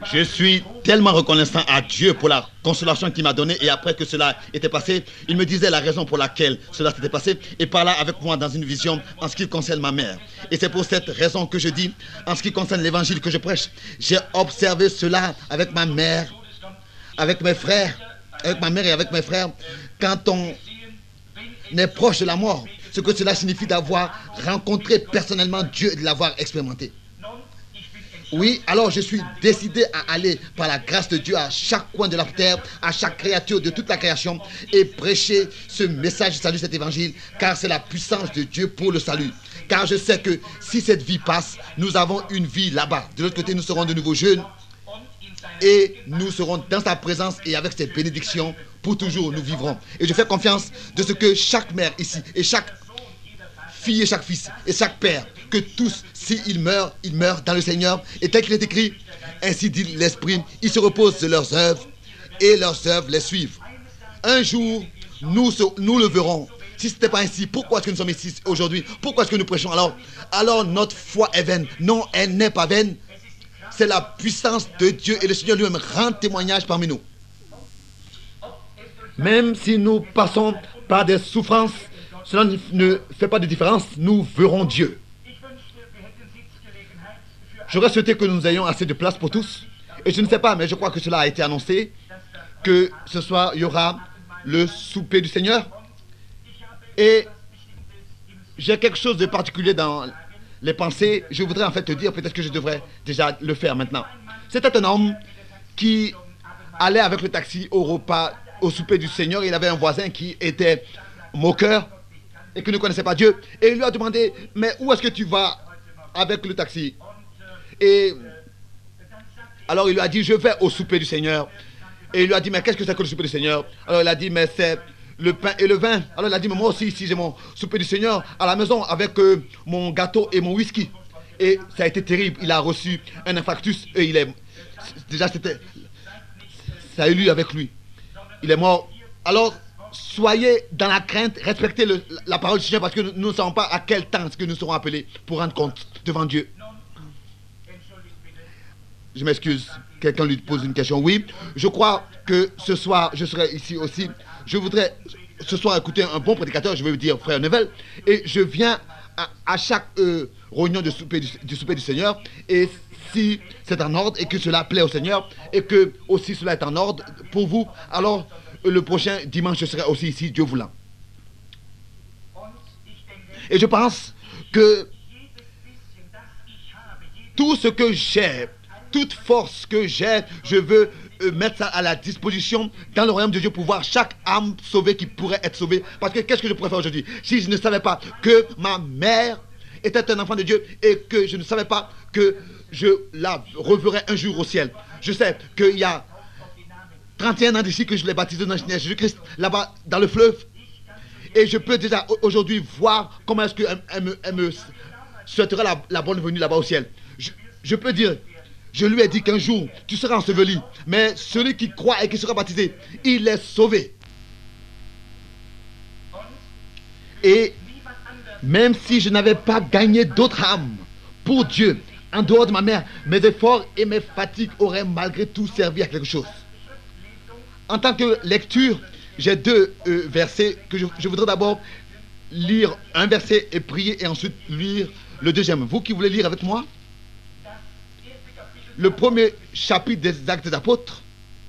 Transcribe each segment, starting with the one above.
Je suis tellement reconnaissant à Dieu pour la consolation qu'il m'a donnée. Et après que cela était passé, il me disait la raison pour laquelle cela s'était passé. Et parla avec moi dans une vision en ce qui concerne ma mère. Et c'est pour cette raison que je dis, en ce qui concerne l'évangile que je prêche, j'ai observé cela avec ma mère, avec mes frères, avec ma mère et avec mes frères. Quand on est proche de la mort, ce que cela signifie d'avoir rencontré personnellement Dieu et de l'avoir expérimenté. Oui, alors je suis décidé à aller par la grâce de Dieu à chaque coin de la terre, à chaque créature de toute la création et prêcher ce message du salut, cet évangile, car c'est la puissance de Dieu pour le salut. Car je sais que si cette vie passe, nous avons une vie là-bas. De l'autre côté, nous serons de nouveau jeunes et nous serons dans sa présence et avec ses bénédictions pour toujours nous vivrons. Et je fais confiance de ce que chaque mère ici et chaque fille et chaque fils et chaque père, que tous, s'ils meurent, ils meurent dans le Seigneur. Et tel qu'il est écrit, ainsi dit l'Esprit, ils se reposent de leurs œuvres et leurs œuvres les suivent. Un jour, nous le verrons. Si ce n'était pas ainsi, pourquoi est-ce que nous sommes ici aujourd'hui? Pourquoi est-ce que nous prêchons alors notre foi est vaine. Non, elle n'est pas vaine. C'est la puissance de Dieu et le Seigneur lui-même rend témoignage parmi nous. Même si nous passons par des souffrances, cela ne fait pas de différence, nous verrons Dieu. J'aurais souhaité que nous ayons assez de place pour tous. Et je ne sais pas, mais je crois que cela a été annoncé, que ce soir, il y aura le souper du Seigneur. Et j'ai quelque chose de particulier dans les pensées. Je voudrais en fait te dire, peut-être que je devrais déjà le faire maintenant. C'était un homme qui allait avec le taxi au repas, au souper du Seigneur. Il avait un voisin qui était moqueur et qui ne connaissait pas Dieu. Et il lui a demandé, mais où est-ce que tu vas avec le taxi? Et alors il lui a dit, je vais au souper du Seigneur. Et il lui a dit, mais qu'est-ce que c'est que le souper du Seigneur? Alors il a dit, mais c'est le pain et le vin. Alors il a dit, mais moi aussi ici j'ai mon souper du Seigneur à la maison avec mon gâteau et mon whisky. Et ça a été terrible. Il a reçu un infarctus et il est... Déjà c'était... Ça a eu lieu avec lui. Il est mort. Alors soyez dans la crainte, respectez la parole du Seigneur, parce que nous ne savons pas à quel temps est-ce que nous serons appelés pour rendre compte devant Dieu. Je m'excuse, quelqu'un lui pose une question. Oui, je crois que ce soir, je serai ici aussi. Je voudrais ce soir écouter un bon prédicateur, je vais vous dire frère Neville. Et je viens à chaque réunion du souper du Seigneur. Et si c'est en ordre et que cela plaît au Seigneur, et que aussi cela est en ordre pour vous, alors le prochain dimanche, je serai aussi ici, Dieu voulant. Et je pense que tout ce que j'ai, toute force que j'ai, je veux mettre ça à la disposition dans le royaume de Dieu pour voir chaque âme sauvée qui pourrait être sauvée. Parce que qu'est-ce que je pourrais faire aujourd'hui si je ne savais pas que ma mère était un enfant de Dieu et que je ne savais pas que je la reverrai un jour au ciel. Je sais qu'il y a 31 ans d'ici que je l'ai baptisé dans le Seigneur Jésus-Christ, là-bas dans le fleuve. Et je peux déjà aujourd'hui voir comment est-ce qu'elle me souhaiterait la bonne venue là-bas au ciel. Je peux dire, je lui ai dit qu'un jour, tu seras enseveli. Mais celui qui croit et qui sera baptisé, il est sauvé. Et même si je n'avais pas gagné d'autres âmes pour Dieu, en dehors de ma mère, mes efforts et mes fatigues auraient malgré tout servi à quelque chose. En tant que lecture, j'ai deux versets que je voudrais d'abord lire un verset et prier et ensuite lire le deuxième. Vous qui voulez lire avec moi? Le premier chapitre des Actes des Apôtres.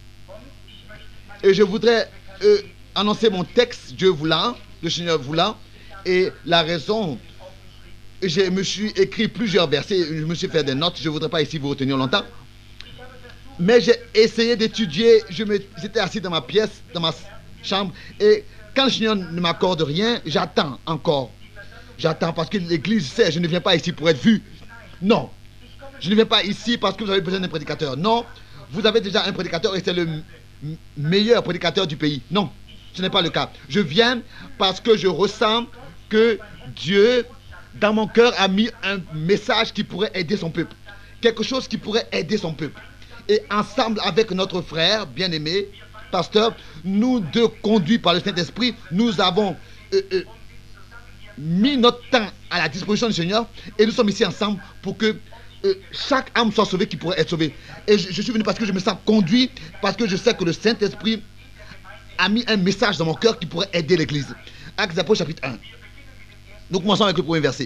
Et je voudrais annoncer mon texte, Dieu voulant, le Seigneur voulant. Et la raison, je me suis écrit plusieurs versets, je me suis fait des notes, je ne voudrais pas ici vous retenir longtemps. Mais j'ai essayé d'étudier, j'étais assis dans ma pièce, dans ma chambre, et quand le Seigneur ne m'accorde rien, j'attends encore. J'attends parce que l'Église sait, je ne viens pas ici pour être vu. Non. Je ne viens pas ici parce que vous avez besoin d'un prédicateur. Non, vous avez déjà un prédicateur et c'est le meilleur prédicateur du pays. Non, ce n'est pas le cas. Je viens parce que je ressens que Dieu, dans mon cœur, a mis un message qui pourrait aider son peuple. Quelque chose qui pourrait aider son peuple. Et ensemble avec notre frère bien-aimé, pasteur, nous deux conduits par le Saint-Esprit, nous avons mis notre temps à la disposition du Seigneur et nous sommes ici ensemble pour que chaque âme soit sauvée qui pourrait être sauvée. Et je suis venu parce que je me sens conduit, parce que je sais que le Saint-Esprit a mis un message dans mon cœur qui pourrait aider l'Église. Actes des Apôtres chapitre 1. Nous commençons avec le premier verset.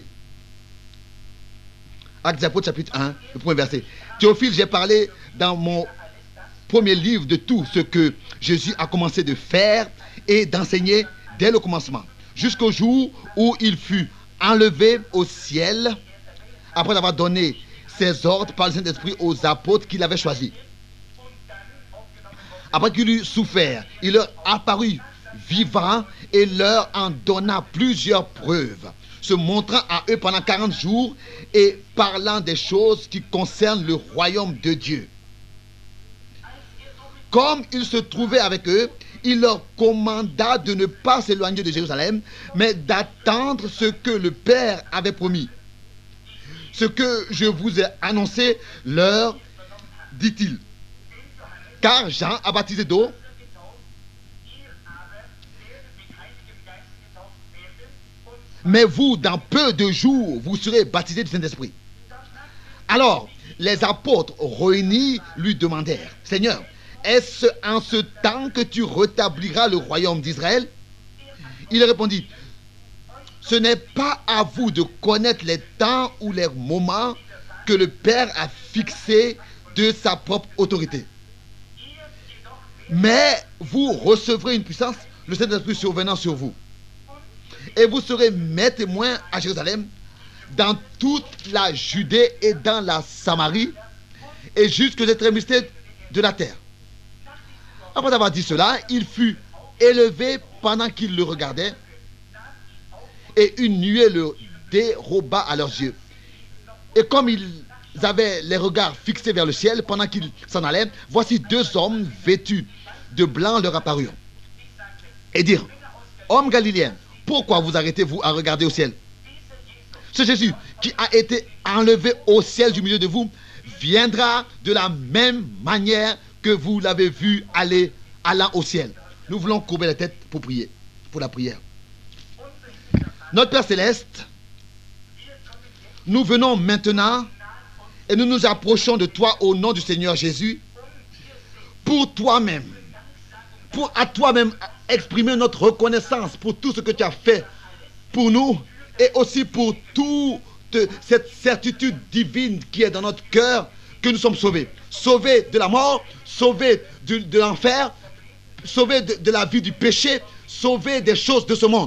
Actes des Apôtres chapitre 1, le premier verset. Théophile, j'ai parlé dans mon premier livre de tout ce que Jésus a commencé de faire et d'enseigner dès le commencement, jusqu'au jour où il fut enlevé au ciel, après avoir donné ses ordres par le Saint-Esprit aux apôtres qu'il avait choisis. Après qu'il eut souffert, il leur apparut vivant et leur en donna plusieurs preuves, se montrant à eux pendant 40 jours et parlant des choses qui concernent le royaume de Dieu. Comme il se trouvait avec eux, il leur commanda de ne pas s'éloigner de Jérusalem, mais d'attendre ce que le Père avait promis. Ce que je vous ai annoncé leur, dit-il. Car Jean a baptisé d'eau, mais vous, dans peu de jours, vous serez baptisés du Saint-Esprit. Alors, les apôtres réunis lui demandèrent, Seigneur, est-ce en ce temps que tu rétabliras le royaume d'Israël? Il répondit, ce n'est pas à vous de connaître les temps ou les moments que le Père a fixés de sa propre autorité. Mais vous recevrez une puissance, le Saint-Esprit survenant sur vous. Et vous serez mes témoins à Jérusalem, dans toute la Judée et dans la Samarie, et jusqu'aux extrémités de la terre. Après avoir dit cela, il fut élevé pendant qu'ils le regardaient, et une nuée le déroba à leurs yeux. Et comme ils avaient les regards fixés vers le ciel pendant qu'ils s'en allaient, voici deux hommes vêtus de blanc leur apparurent. Et dirent, hommes galiléens, pourquoi vous arrêtez-vous à regarder au ciel? Ce Jésus qui a été enlevé au ciel du milieu de vous viendra de la même manière que vous l'avez vu allant au ciel. Nous voulons courber la tête pour prier, pour la prière. Notre Père Céleste, nous venons maintenant et nous nous approchons de toi au nom du Seigneur Jésus pour toi-même, pour à toi-même exprimer notre reconnaissance pour tout ce que tu as fait pour nous et aussi pour toute cette certitude divine qui est dans notre cœur que nous sommes sauvés. Sauvés de la mort, sauvés de l'enfer, sauvés de la vie du péché, sauvés des choses de ce monde.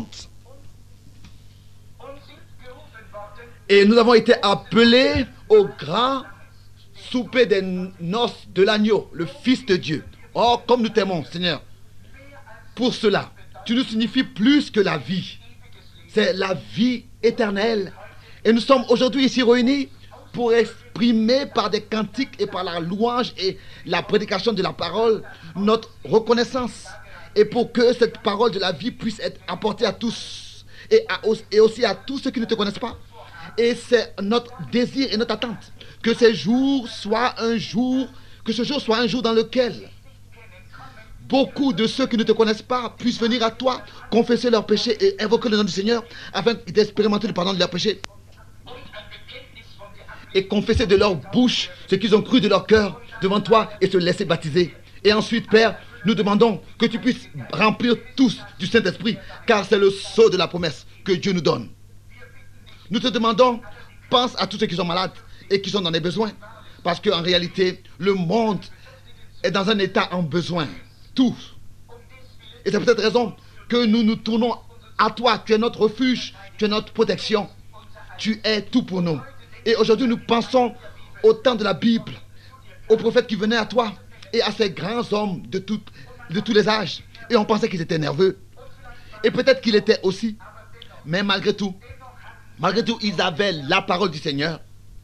Et nous avons été appelés au grand souper des noces de l'agneau, le Fils de Dieu. Oh, comme nous t'aimons, Seigneur. Pour cela, tu nous signifies plus que la vie. C'est la vie éternelle. Et nous sommes aujourd'hui ici réunis pour exprimer par des cantiques et par la louange et la prédication de la parole notre reconnaissance. Et pour que cette parole de la vie puisse être apportée à tous et aussi à tous ceux qui ne te connaissent pas. Et c'est notre désir et notre attente que ce jour soit un jour dans lequel beaucoup de ceux qui ne te connaissent pas puissent venir à toi, confesser leurs péchés et invoquer le nom du Seigneur afin d'expérimenter le pardon de leurs péchés et confesser de leur bouche ce qu'ils ont cru de leur cœur devant toi et se laisser baptiser. Et ensuite, Père, nous demandons que tu puisses remplir tous du Saint-Esprit, car c'est le sceau de la promesse que Dieu nous donne. Nous te demandons, pense à tous ceux qui sont malades et qui sont dans des besoins, parce qu'en réalité, le monde est dans un état en besoin. Tout. Et c'est pour cette raison que nous nous tournons à toi. Tu es notre refuge, tu es notre protection. Tu es tout pour nous. Et aujourd'hui, nous pensons au temps de la Bible, aux prophètes qui venaient à toi et à ces grands hommes de tous les âges. Et on pensait qu'ils étaient nerveux. Et peut-être qu'ils l'étaient aussi. Mais malgré tout, ils avaient la parole du Seigneur.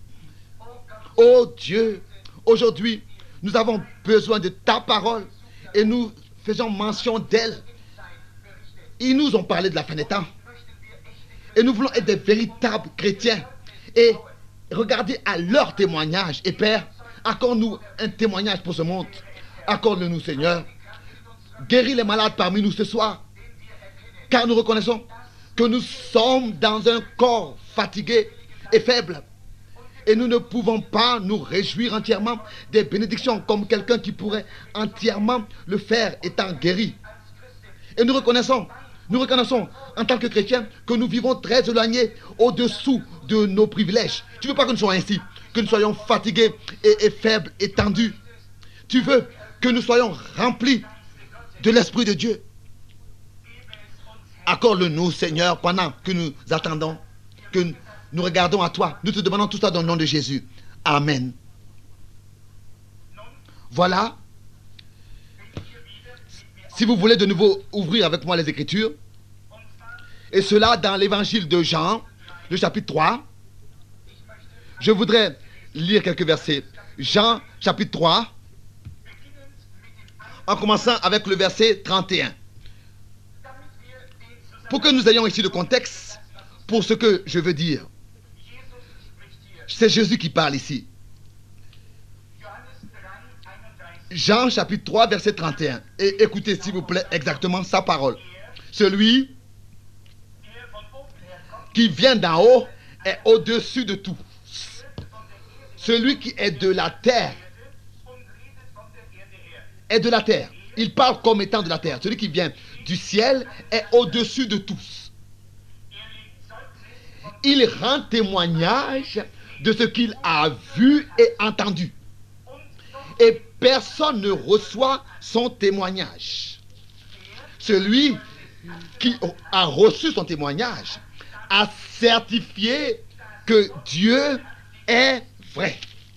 Oh Dieu, aujourd'hui, nous avons besoin de ta parole et nous faisons mention d'elle. Ils nous ont parlé de la fin des temps. Et nous voulons être des véritables chrétiens et regarder à leur témoignage. Et Père, accorde-nous un témoignage pour ce monde. Accorde-le-nous, Seigneur. Guéris les malades parmi nous ce soir. Car nous reconnaissons que nous sommes dans un corps fatigué et faible. Et nous ne pouvons pas nous réjouir entièrement des bénédictions comme quelqu'un qui pourrait entièrement le faire étant guéri. Et nous reconnaissons en tant que chrétiens que nous vivons très éloignés au-dessous de nos privilèges. Tu ne veux pas que nous soyons ainsi, que nous soyons fatigués et faibles et tendus. Tu veux que nous soyons remplis de l'Esprit de Dieu. Accorde-le-nous, Seigneur, pendant que nous attendons, que nous regardons à toi. Nous te demandons tout ça dans le nom de Jésus. Amen. Voilà. Si vous voulez de nouveau ouvrir avec moi les Écritures, et cela dans l'évangile de Jean, le chapitre 3, je voudrais lire quelques versets. Jean, chapitre 3, en commençant avec le verset 31. Pour que nous ayons ici le contexte pour ce que je veux dire. C'est Jésus qui parle ici. Jean chapitre 3 verset 31. Et écoutez s'il vous plaît exactement sa parole. Celui qui vient d'en haut est au-dessus de tout. Celui qui est de la terre est de la terre. Il parle comme étant de la terre. Celui qui vient du ciel est au-dessus de tous. Il rend témoignage de ce qu'il a vu et entendu. Et personne ne reçoit son témoignage. Celui qui a reçu son témoignage a certifié que Dieu est vrai.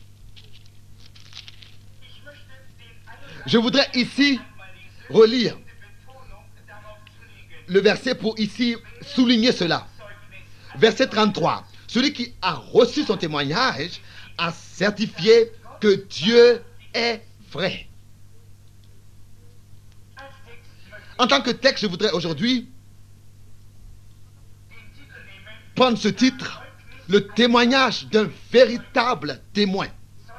Je voudrais ici relire le verset pour ici souligner cela. Verset 33. Celui qui a reçu son témoignage a certifié que Dieu est vrai. En tant que texte, je voudrais aujourd'hui prendre ce titre, le témoignage d'un véritable témoin.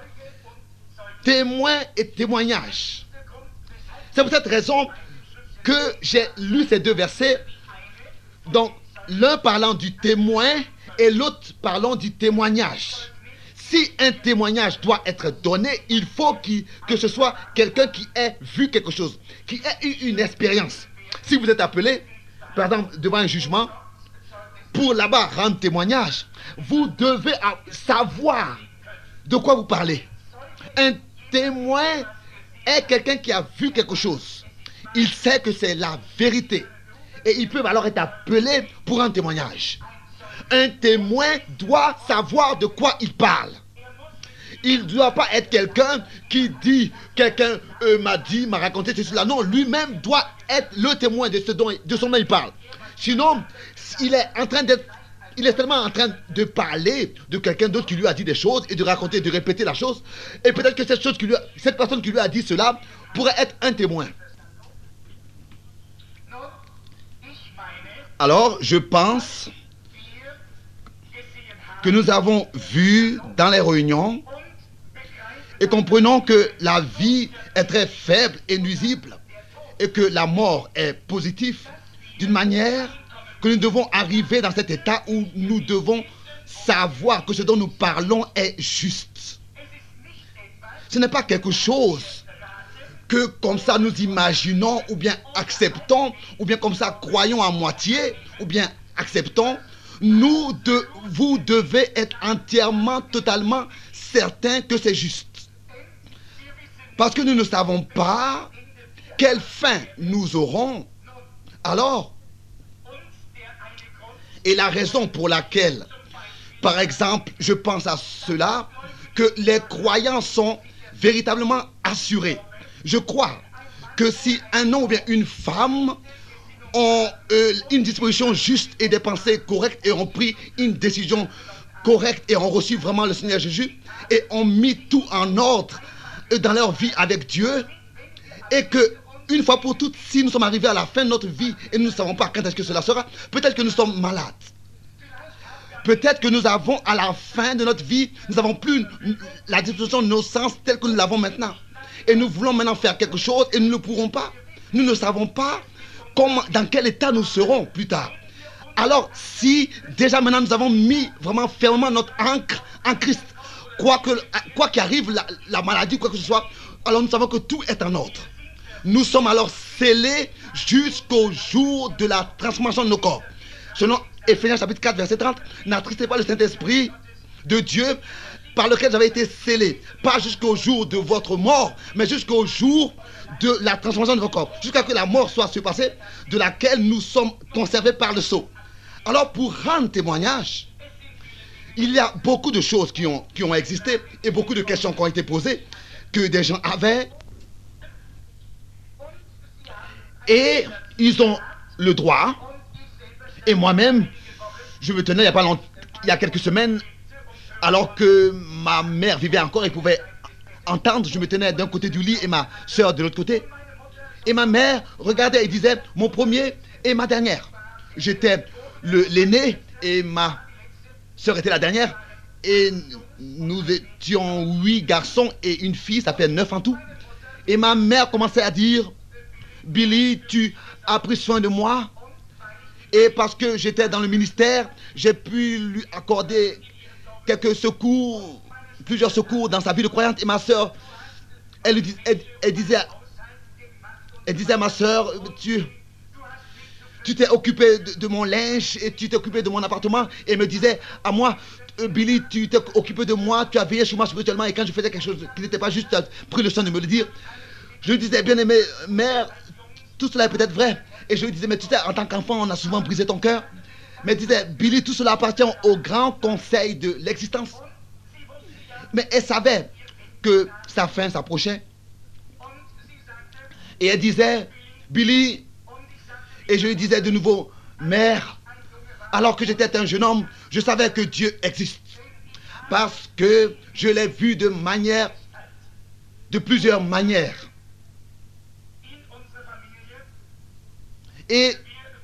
Témoin et témoignage. C'est pour cette raison que j'ai lu ces deux versets, donc l'un parlant du témoin et l'autre parlant du témoignage. Si un témoignage doit être donné, il faut que ce soit quelqu'un qui ait vu quelque chose, qui ait eu une expérience. Si vous êtes appelé, par exemple, devant un jugement, pour là-bas rendre témoignage, vous devez savoir de quoi vous parlez. Un témoin est quelqu'un qui a vu quelque chose. Il sait que c'est la vérité. Et il peut alors être appelé pour un témoignage. Un témoin doit savoir de quoi il parle. Il ne doit pas être quelqu'un qui dit, quelqu'un m'a raconté ceci, cela. Non, lui-même doit être le témoin de ce dont il parle. Sinon, il est seulement en train de parler de quelqu'un d'autre qui lui a dit des choses et de raconter, de répéter la chose. Et peut-être que cette personne qui lui a dit cela pourrait être un témoin. Alors, je pense que nous avons vu dans les réunions et comprenons que la vie est très faible et nuisible et que la mort est positive d'une manière que nous devons arriver dans cet état où nous devons savoir que ce dont nous parlons est juste. Ce n'est pas quelque chose que comme ça nous imaginons ou bien acceptons ou bien comme ça croyons à moitié ou bien acceptons. Vous devez être entièrement, totalement certain que c'est juste. Parce que nous ne savons pas quelle fin nous aurons. Alors, et la raison pour laquelle, par exemple, je pense à cela, que les croyants sont véritablement assurés. Je crois que si un homme ou bien une femme ont une disposition juste et des pensées correctes et ont pris une décision correcte et ont reçu vraiment le Seigneur Jésus et ont mis tout en ordre dans leur vie avec Dieu, et que une fois pour toutes, si nous sommes arrivés à la fin de notre vie et nous ne savons pas quand est-ce que cela sera, peut-être que nous sommes malades. Peut-être que nous avons à la fin de notre vie, nous n'avons plus la disposition de nos sens telle que nous l'avons maintenant. Et nous voulons maintenant faire quelque chose et nous ne pourrons pas. Nous ne savons pas dans quel état nous serons plus tard. Alors, si déjà maintenant nous avons mis vraiment fermement notre ancre en Christ, quoi qu'arrive, la maladie, quoi que ce soit, alors nous savons que tout est en ordre. Nous sommes alors scellés jusqu'au jour de la transformation de nos corps. Selon Éphésiens chapitre 4, verset 30, n'attristez pas le Saint-Esprit de Dieu par lequel j'avais été scellé. Pas jusqu'au jour de votre mort, mais jusqu'au jour de la transformation de votre corps. Jusqu'à ce que la mort soit surpassée, de laquelle nous sommes conservés par le sceau. Alors pour rendre témoignage, il y a beaucoup de choses qui ont existé et beaucoup de questions qui ont été posées que des gens avaient. Et ils ont le droit. Et moi-même, je me tenais il y a quelques semaines, alors que ma mère vivait encore et pouvait entendre, je me tenais d'un côté du lit et ma soeur de l'autre côté. Et ma mère regardait et disait, mon premier et ma dernière. J'étais l'aîné et ma soeur était la dernière. Et nous étions 8 garçons et une fille, ça fait 9 en tout. Et ma mère commençait à dire, Billy, tu as pris soin de moi. Et parce que j'étais dans le ministère, j'ai pu lui accorder quelques secours, plusieurs secours dans sa vie de croyante. Et ma soeur, elle disait à ma soeur, tu t'es occupé de mon linge et tu t'es occupé de mon appartement. Et elle me disait à moi, Billy, tu t'es occupé de moi, tu as veillé sur moi spirituellement. Et quand je faisais quelque chose qui n'était pas juste, tu as pris le soin de me le dire. Je lui disais, bien aimé mère, tout cela est peut-être vrai. Et je lui disais, mais tu sais, en tant qu'enfant, on a souvent brisé ton cœur. Mais elle disait, Billy, tout cela appartient au grand conseil de l'existence. Mais elle savait que sa fin s'approchait. Et elle disait, Billy, et je lui disais de nouveau, mère, alors que j'étais un jeune homme, je savais que Dieu existe. Parce que je l'ai vu de plusieurs manières. Et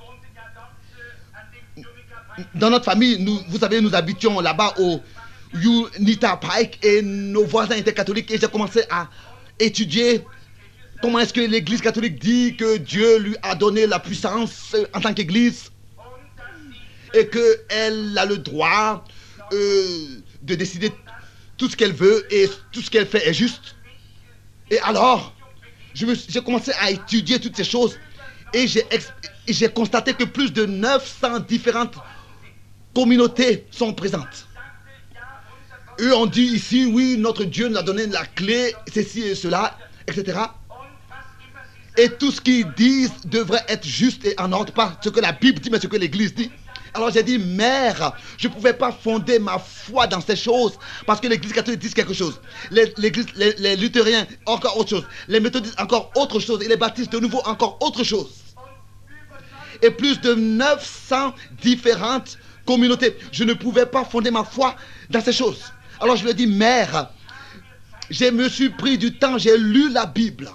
dans notre famille, vous savez, nous habitions là-bas au Unita Pike et nos voisins étaient catholiques et j'ai commencé à étudier comment est-ce que l'église catholique dit que Dieu lui a donné la puissance en tant qu'église et qu'elle a le droit de décider tout ce qu'elle veut et tout ce qu'elle fait est juste. Et alors, j'ai commencé à étudier toutes ces choses. Et j'ai constaté que plus de 900 différentes communautés sont présentes. Eux ont dit ici, oui, notre Dieu nous a donné la clé, ceci et cela, etc. Et tout ce qu'ils disent devrait être juste et en ordre, pas ce que la Bible dit, mais ce que l'Église dit. Alors j'ai dit, mère, je ne pouvais pas fonder ma foi dans ces choses parce que l'Église catholique dit quelque chose. Les luthériens, encore autre chose. Les méthodistes, encore autre chose. Et les baptistes, de nouveau, encore autre chose. Et plus de 900 différentes communautés. Je ne pouvais pas fonder ma foi dans ces choses. Alors je lui ai dit, mère, je me suis pris du temps, j'ai lu la Bible.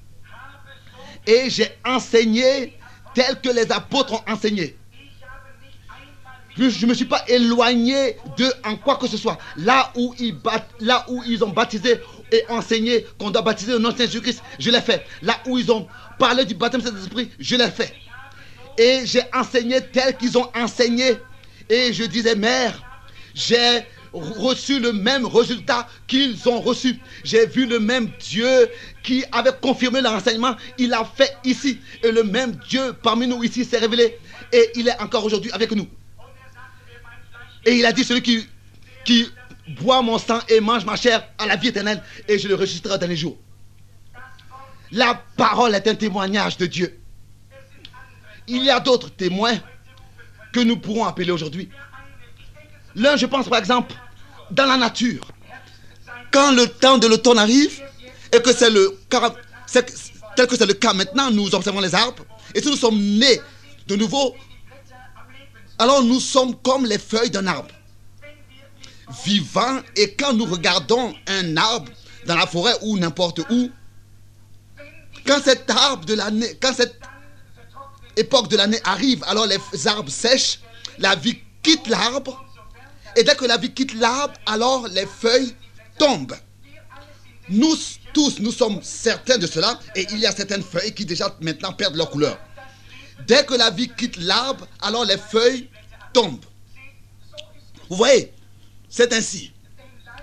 Et j'ai enseigné tel que les apôtres ont enseigné. Je ne me suis pas éloigné d'eux en quoi que ce soit. Là où ils ont baptisé et enseigné qu'on doit baptiser au nom de Jésus-Christ, je l'ai fait. Là où ils ont parlé du baptême de Saint-Esprit, je l'ai fait. Et j'ai enseigné tel qu'ils ont enseigné. Et je disais, mère, j'ai reçu le même résultat qu'ils ont reçu. J'ai vu le même Dieu qui avait confirmé leur enseignement. Il l'a fait ici. Et le même Dieu parmi nous ici s'est révélé. Et il est encore aujourd'hui avec nous. Et il a dit, celui qui boit mon sang et mange ma chair à la vie éternelle, et je le ressusciterai dans les jours. La parole est un témoignage de Dieu. Il y a d'autres témoins que nous pourrons appeler aujourd'hui. L'un, je pense par exemple, dans la nature. Quand le temps de l'automne arrive, et que c'est le cas, tel que c'est le cas maintenant, nous observons les arbres, et si nous sommes nés de nouveau, alors nous sommes comme les feuilles d'un arbre, vivants, et quand nous regardons un arbre dans la forêt ou n'importe où, quand cet arbre de l'année, quand cette époque de l'année arrive, alors les arbres sèchent, la vie quitte l'arbre, et dès que la vie quitte l'arbre, alors les feuilles tombent. Nous tous, nous sommes certains de cela, et il y a certaines feuilles qui déjà maintenant perdent leur couleur. Dès que la vie quitte l'arbre, alors les feuilles tombent. Vous voyez, c'est ainsi.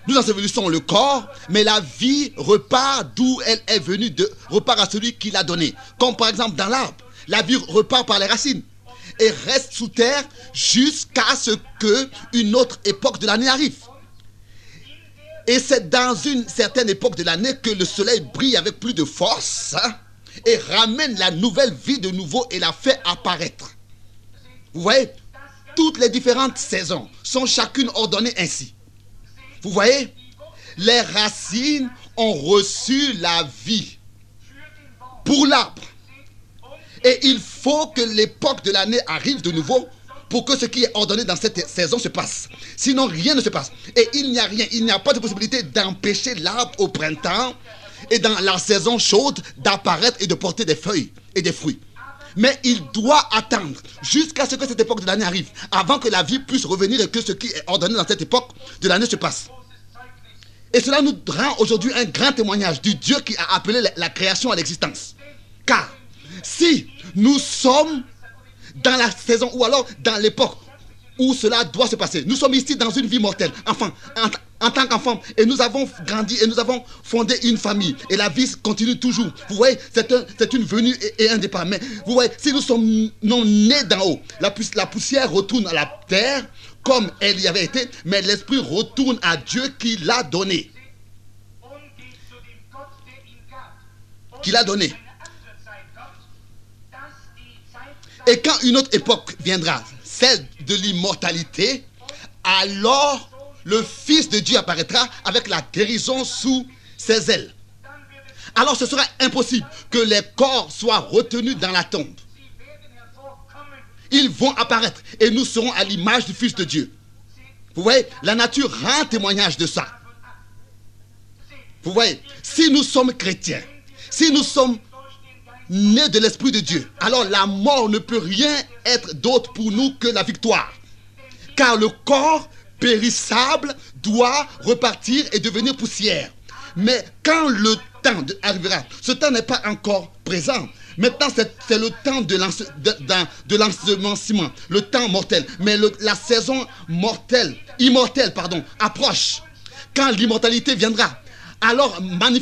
nous ensevelissons le corps, mais la vie repart d'où elle est venue, repart à celui qui l'a donnée. Comme par exemple dans l'arbre, la vie repart par les racines et reste sous terre jusqu'à ce qu'une autre époque de l'année arrive. Et c'est dans une certaine époque de l'année que le soleil brille avec plus de force, hein, et ramène la nouvelle vie de nouveau et la fait apparaître. Vous voyez, toutes les différentes saisons sont chacune ordonnées ainsi. Vous voyez, les racines ont reçu la vie pour l'arbre. Et il faut que l'époque de l'année arrive de nouveau pour que ce qui est ordonné dans cette saison se passe. Sinon, rien ne se passe. Et il n'y a rien, il n'y a pas de possibilité d'empêcher l'arbre au printemps et dans la saison chaude d'apparaître et de porter des feuilles et des fruits. Mais il doit attendre jusqu'à ce que cette époque de l'année arrive, avant que la vie puisse revenir et que ce qui est ordonné dans cette époque de l'année se passe. Et cela nous rend aujourd'hui un grand témoignage du Dieu qui a appelé la création à l'existence. Car si nous sommes dans la saison ou alors dans l'époque où cela doit se passer, nous sommes ici dans une vie mortelle, enfin, en tant qu'enfants, et nous avons grandi et nous avons fondé une famille, et la vie continue toujours. Vous voyez, c'est une venue et un départ. Mais vous voyez, si nous sommes non nés d'en haut, la poussière retourne à la terre comme elle y avait été, mais l'esprit retourne à Dieu qui l'a donné. Qui l'a donné. Et quand une autre époque viendra, celle de l'immortalité, alors le Fils de Dieu apparaîtra avec la guérison sous ses ailes. Alors ce sera impossible que les corps soient retenus dans la tombe. Ils vont apparaître et nous serons à l'image du Fils de Dieu. Vous voyez, la nature rend témoignage de ça. Vous voyez, si nous sommes chrétiens, si nous sommes nés de l'Esprit de Dieu, alors la mort ne peut rien être d'autre pour nous que la victoire. Car le corps périssable doit repartir et devenir poussière. Mais quand le temps arrivera, ce temps n'est pas encore présent. Maintenant, c'est le temps de l'ensemencement, le temps mortel. Mais la saison immortelle, approche. Quand l'immortalité viendra, alors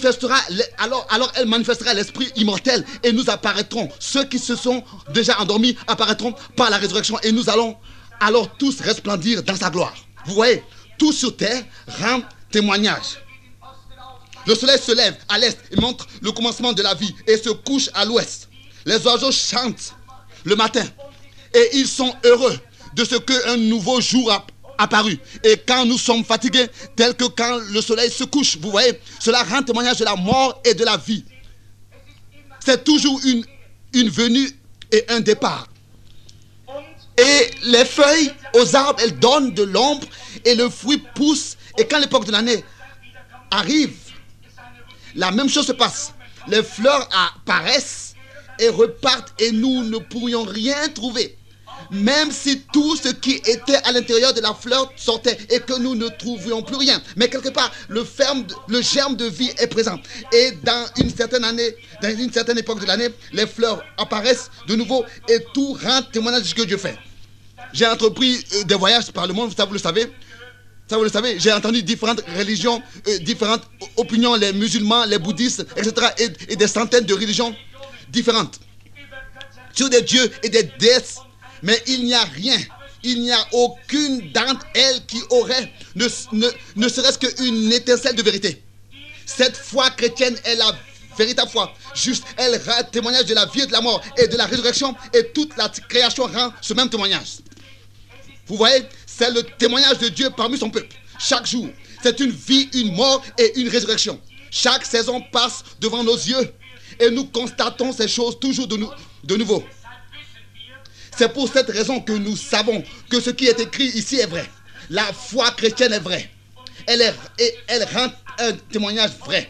elle manifestera l'esprit immortel et nous apparaîtrons. Ceux qui se sont déjà endormis apparaîtront par la résurrection et nous allons alors tous resplendir dans sa gloire. Vous voyez, tout sur terre rend témoignage. Le soleil se lève à l'est et montre le commencement de la vie et se couche à l'ouest. Les oiseaux chantent le matin et ils sont heureux de ce qu'un nouveau jour a apparu. Et quand nous sommes fatigués, tel que quand le soleil se couche, vous voyez, cela rend témoignage de la mort et de la vie. C'est toujours une venue et un départ. Et les feuilles aux arbres, elles donnent de l'ombre et le fruit pousse. Et quand l'époque de l'année arrive, la même chose se passe. Les fleurs apparaissent et repartent et nous ne pourrions rien trouver. Même si tout ce qui était à l'intérieur de la fleur sortait et que nous ne trouvions plus rien. Mais quelque part, le germe de vie est présent. Et dans une certaine année, dans une certaine époque de l'année, les fleurs apparaissent de nouveau et tout rend témoignage de ce que Dieu fait. J'ai entrepris des voyages par le monde, ça vous le savez. Ça vous le savez, j'ai entendu différentes religions, différentes opinions, les musulmans, les bouddhistes, etc. Et des centaines de religions différentes. Sur des dieux et des déesses. Mais il n'y a rien, il n'y a aucune d'entre elles qui aurait ne serait-ce qu'une étincelle de vérité. Cette foi chrétienne est la véritable foi. Juste, elle rend témoignage de la vie et de la mort et de la résurrection. Et toute la création rend ce même témoignage. Vous voyez, c'est le témoignage de Dieu parmi son peuple. Chaque jour, c'est une vie, une mort et une résurrection. Chaque saison passe devant nos yeux et nous constatons ces choses toujours de nouveau. C'est pour cette raison que nous savons que ce qui est écrit ici est vrai. La foi chrétienne est vraie. Elle rend un témoignage vrai.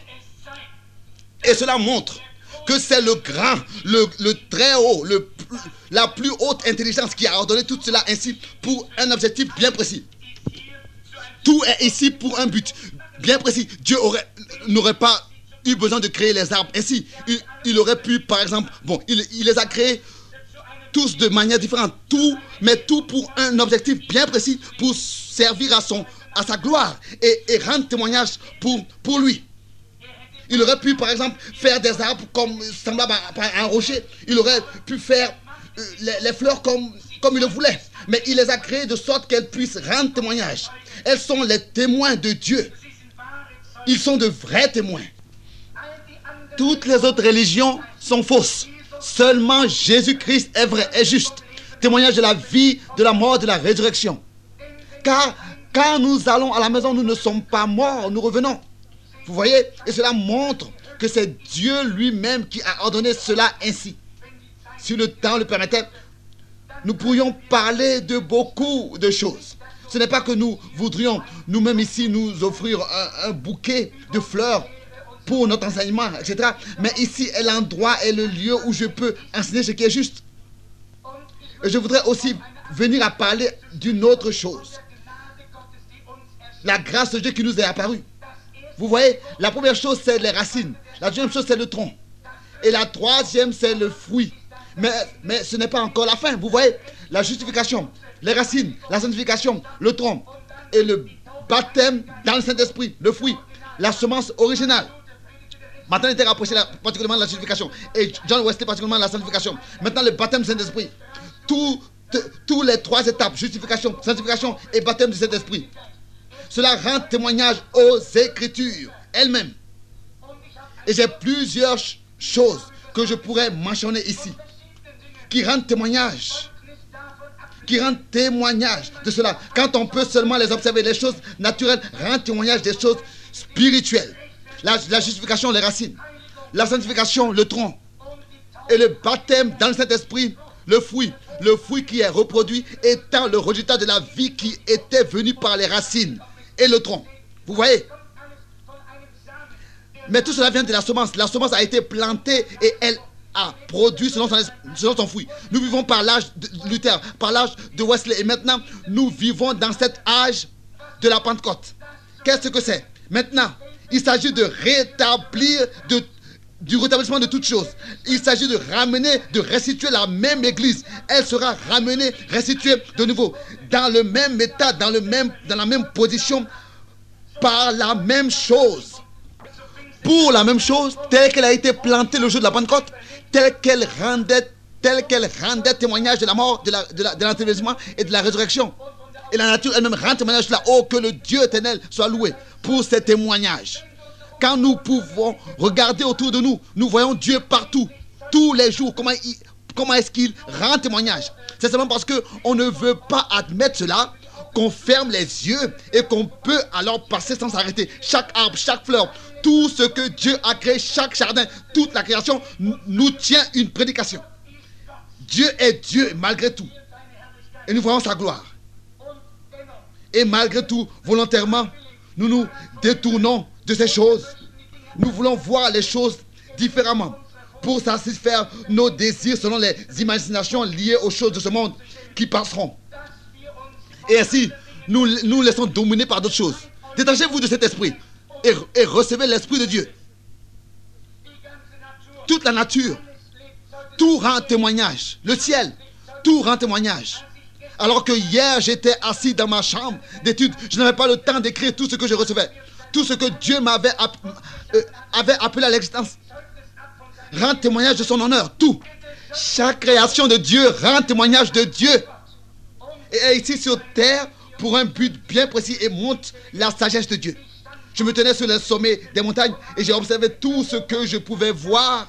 Et cela montre que c'est le grand, le très haut, la plus haute intelligence qui a ordonné tout cela ainsi pour un objectif bien précis. Tout est ici pour un but bien précis. Dieu n'aurait pas eu besoin de créer les arbres ainsi. Il aurait pu, par exemple, il les a créés tous de manière différente, mais tout pour un objectif bien précis, pour servir à son à sa gloire et rendre témoignage pour lui. Il aurait pu, par exemple, faire des arbres comme semblables à un rocher. Il aurait pu faire les fleurs comme il le voulait. Mais il les a créées de sorte qu'elles puissent rendre témoignage. Elles sont les témoins de Dieu. Ils sont de vrais témoins. Toutes les autres religions sont fausses. Seulement Jésus-Christ est vrai, est juste. Témoignage de la vie, de la mort, de la résurrection. Car quand nous allons à la maison, nous ne sommes pas morts, nous revenons. Vous voyez? Et cela montre que c'est Dieu lui-même qui a ordonné cela ainsi. Si le temps le permettait, nous pourrions parler de beaucoup de choses. Ce n'est pas que nous voudrions nous-mêmes ici nous offrir un bouquet de fleurs pour notre enseignement, etc. Mais ici est l'endroit et le lieu où je peux enseigner ce qui est juste. Et je voudrais aussi venir à parler d'une autre chose. La grâce de Dieu qui nous est apparue. Vous voyez, la première chose, c'est les racines. La deuxième chose, c'est le tronc. Et la troisième, c'est le fruit. Mais ce n'est pas encore la fin. Vous voyez, la justification, les racines, la sanctification, le tronc et le baptême dans le Saint-Esprit, le fruit, la semence originale. Martin était rapproché particulièrement de la justification et John Wesley particulièrement de la sanctification. Maintenant, le baptême du Saint-Esprit. Tous les trois étapes, justification, sanctification et baptême du Saint-Esprit. Cela rend témoignage aux Écritures elles-mêmes. Et j'ai plusieurs choses que je pourrais mentionner ici qui rendent témoignage de cela. Quand on peut seulement les observer, les choses naturelles rendent témoignage des choses spirituelles. La justification, les racines. La sanctification, le tronc. Et le baptême dans le Saint-Esprit, le fruit. Le fruit qui est reproduit étant le résultat de la vie qui était venue par les racines et le tronc. Vous voyez? Mais tout cela vient de la semence. La semence a été plantée et elle a produit selon son fruit. Nous vivons par l'âge de Luther, par l'âge de Wesley. Et maintenant, nous vivons dans cet âge de la Pentecôte. Qu'est-ce que c'est? Maintenant, il s'agit de rétablir du rétablissement de toutes choses. Il s'agit de ramener, de restituer la même église. Elle sera ramenée, restituée de nouveau, dans le même état, dans la même position, par la même chose. Pour la même chose, telle qu'elle a été plantée le jour de la Pentecôte, telle qu'elle rendait témoignage de la mort, de l'enterrement et de la résurrection. Et la nature elle-même rend témoignage de cela. Oh, que le Dieu éternel soit loué pour ces témoignages. Quand nous pouvons regarder autour de nous, nous voyons Dieu partout, tous les jours. Comment est-ce qu'il rend témoignage? C'est seulement parce qu'on ne veut pas admettre cela qu'on ferme les yeux et qu'on peut alors passer sans s'arrêter. Chaque arbre, chaque fleur, tout ce que Dieu a créé, chaque jardin, toute la création nous tient une prédication. Dieu est Dieu malgré tout. Et nous voyons sa gloire. Et malgré tout, volontairement, nous nous détournons de ces choses. Nous voulons voir les choses différemment pour satisfaire nos désirs selon les imaginations liées aux choses de ce monde qui passeront. Et ainsi, nous laissons dominer par d'autres choses. Détachez-vous de cet esprit et recevez l'esprit de Dieu. Toute la nature, tout rend témoignage. Le ciel, tout rend témoignage. Alors que hier, j'étais assis dans ma chambre d'études, je n'avais pas le temps d'écrire tout ce que je recevais. Tout ce que Dieu m'avait appelé à l'existence. Rend témoignage de son honneur, tout. Chaque création de Dieu rend témoignage de Dieu. Et est ici sur terre pour un but bien précis et montre la sagesse de Dieu. Je me tenais sur le sommet des montagnes et j'ai observé tout ce que je pouvais voir.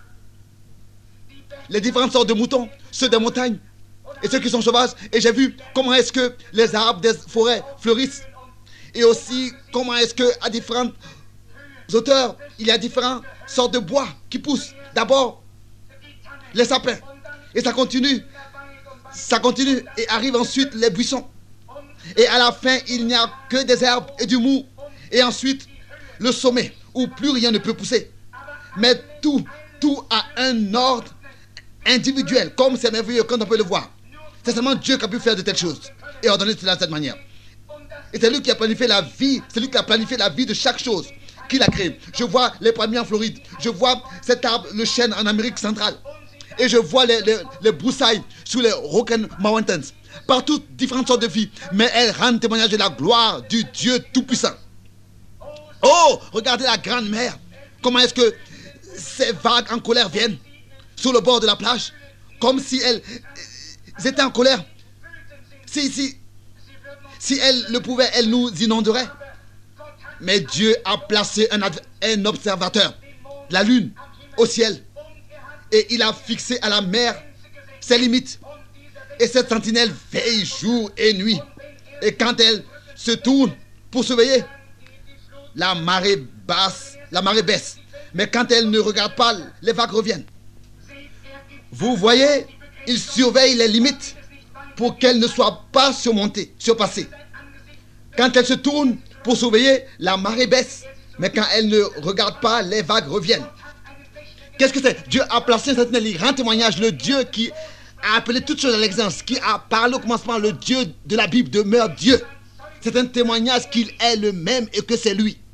Les différentes sortes de moutons, ceux des montagnes et ceux qui sont sauvages. Et j'ai vu comment est-ce que les arbres des forêts fleurissent. Et aussi comment est-ce qu'à différentes hauteurs, il y a différentes sortes de bois qui poussent. D'abord, les sapins. Et ça continue et arrive ensuite les buissons. Et à la fin, il n'y a que des herbes et du mou. Et ensuite, le sommet, où plus rien ne peut pousser. Mais tout a un ordre individuel, comme c'est merveilleux quand on peut le voir. C'est seulement Dieu qui a pu faire de telles choses et ordonner cela de cette manière. Et c'est lui qui a planifié la vie, c'est lui qui a planifié la vie de chaque chose qu'il a créé. Je vois les palmiers en Floride, je vois cet arbre, le chêne en Amérique centrale. Et je vois les broussailles sur les Rocky Mountains. par toutes différentes sortes de vies, mais elles rendent témoignage de la gloire du Dieu Tout-Puissant. Oh, regardez la grande mer. Comment est-ce que ces vagues en colère viennent sur le bord de la plage, comme si elles étaient en colère. Si elles le pouvaient, elles nous inonderaient. Mais Dieu a placé un observateur, la lune, au ciel. Et il a fixé à la mer ses limites. Et cette sentinelle veille jour et nuit. Et quand elle se tourne pour surveiller, la marée baisse. Mais quand elle ne regarde pas, les vagues reviennent. Vous voyez, il surveille les limites pour qu'elles ne soient pas surpassées. Quand elle se tourne pour surveiller, la marée baisse. Mais quand elle ne regarde pas, les vagues reviennent. Qu'est-ce que c'est? Dieu a placé un sentinelle, il rend témoignage. Le Dieu qui a appelé toutes choses à l'existence, qui a parlé au commencement, le Dieu de la Bible demeure Dieu. C'est un témoignage qu'il est le même et que c'est lui.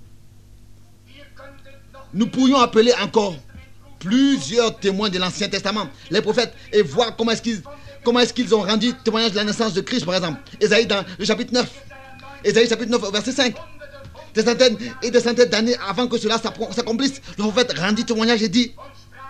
Nous pourrions appeler encore plusieurs témoins de l'Ancien Testament, les prophètes, et voir comment est-ce qu'ils ont rendu témoignage de la naissance de Christ, par exemple. Ésaïe dans le chapitre 9. Ésaïe chapitre 9, verset 5. Des centaines et des centaines d'années avant que cela s'accomplisse, le prophète rendit témoignage et dit: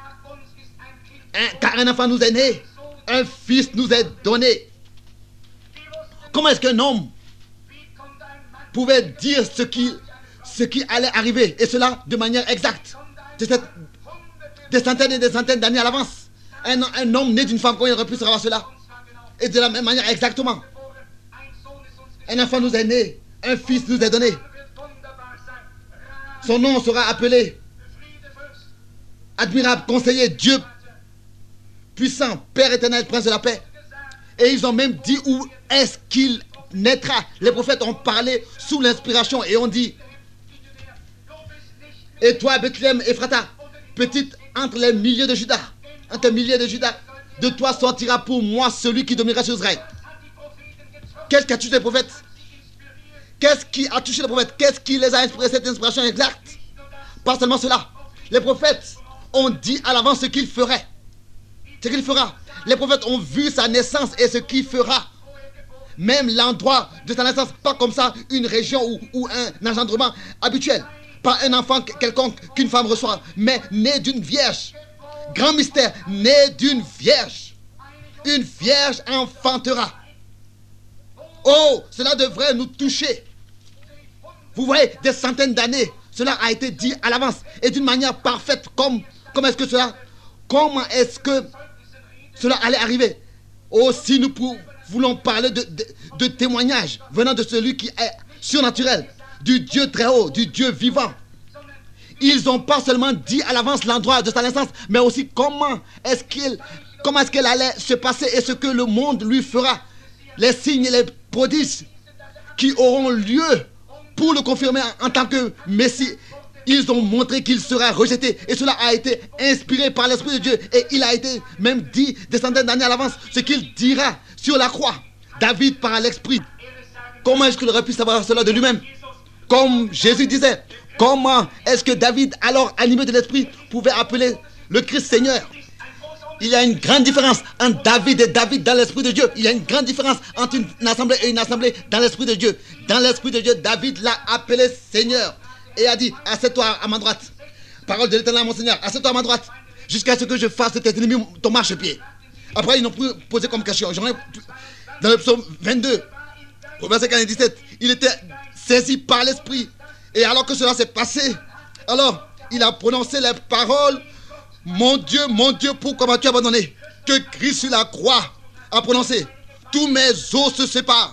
car un enfant nous est né, un fils nous est donné. Comment est-ce qu'un homme pouvait dire ce qui allait arriver, et cela de manière exacte, des centaines et des centaines d'années à l'avance? Un homme né d'une femme, comment il aurait pu savoir cela? Et de la même manière exactement. Un enfant nous est né, un fils nous est donné. Son nom sera appelé Admirable, Conseiller, Dieu Puissant, Père éternel, Prince de la paix. Et ils ont même dit où est-ce qu'il naîtra. Les prophètes ont parlé sous l'inspiration et ont dit: et toi, Bethléem, Ephrata, petite entre les milliers de Judas, de toi sortira pour moi celui qui dominera sur Israël. Qu'est-ce qui a touché les prophètes? Qu'est-ce qui a touché les prophètes? Qu'est-ce qui les a inspirés, cette inspiration exacte? Pas seulement cela. Les prophètes ont dit à l'avance ce qu'il ferait. Ce qu'il fera. Les prophètes ont vu sa naissance et ce qu'il fera. Même l'endroit de sa naissance, pas comme ça une région ou un engendrement habituel. Pas un enfant quelconque qu'une femme reçoit, mais né d'une vierge. Grand mystère, né d'une vierge. Une vierge enfantera. Oh, cela devrait nous toucher. Vous voyez, des centaines d'années, cela a été dit à l'avance et d'une manière parfaite. Comment est-ce que cela allait arriver? Oh, si nous voulons parler de témoignages venant de celui qui est surnaturel, du Dieu très haut, du Dieu vivant. Ils n'ont pas seulement dit à l'avance l'endroit de sa naissance, mais aussi comment est-ce qu'elle allait se passer et ce que le monde lui fera. Les signes et les prodiges qui auront lieu pour le confirmer en tant que Messie. Ils ont montré qu'il sera rejeté. Et cela a été inspiré par l'Esprit de Dieu. Et il a été même dit des centaines d'années à l'avance ce qu'il dira sur la croix. David par l'Esprit. Comment est-ce qu'il aurait pu savoir cela de lui-même? Comme Jésus disait, comment est-ce que David, alors animé de l'Esprit, pouvait appeler le Christ Seigneur? Il y a une grande différence entre David et David dans l'Esprit de Dieu. Il y a une grande différence entre une assemblée et une assemblée dans l'Esprit de Dieu. Dans l'Esprit de Dieu, David l'a appelé Seigneur et a dit: assieds-toi à ma droite. Parole de l'Éternel, mon Seigneur, assieds-toi à ma droite jusqu'à ce que je fasse de tes ennemis ton marchepied. Après, ils n'ont plus posé comme question. Dans le psaume 22, au verset 15 et 17, il était saisi par l'Esprit. Et alors que cela s'est passé, alors il a prononcé les paroles: mon Dieu, pourquoi m'as-tu abandonné? Que Christ sur la croix a prononcé: tous mes os se séparent.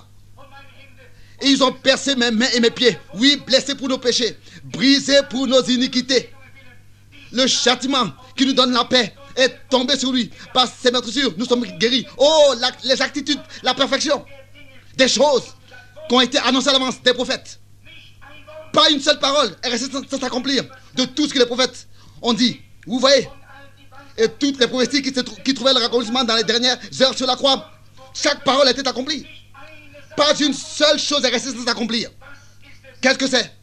Et ils ont percé mes mains et mes pieds. Oui, blessés pour nos péchés, brisés pour nos iniquités. Le châtiment qui nous donne la paix est tombé sur lui. Par ses meurtrissures, nous sommes guéris. Oh, les attitudes, la perfection. Des choses qui ont été annoncées à l'avance des prophètes. Pas une seule parole est restée sans s'accomplir de tout ce que les prophètes ont dit. Vous voyez? Et toutes les prophéties qui trouvaient le raccomplissement dans les dernières heures sur la croix, chaque parole était accomplie. Pas une seule chose est restée sans s'accomplir. Qu'est-ce que c'est?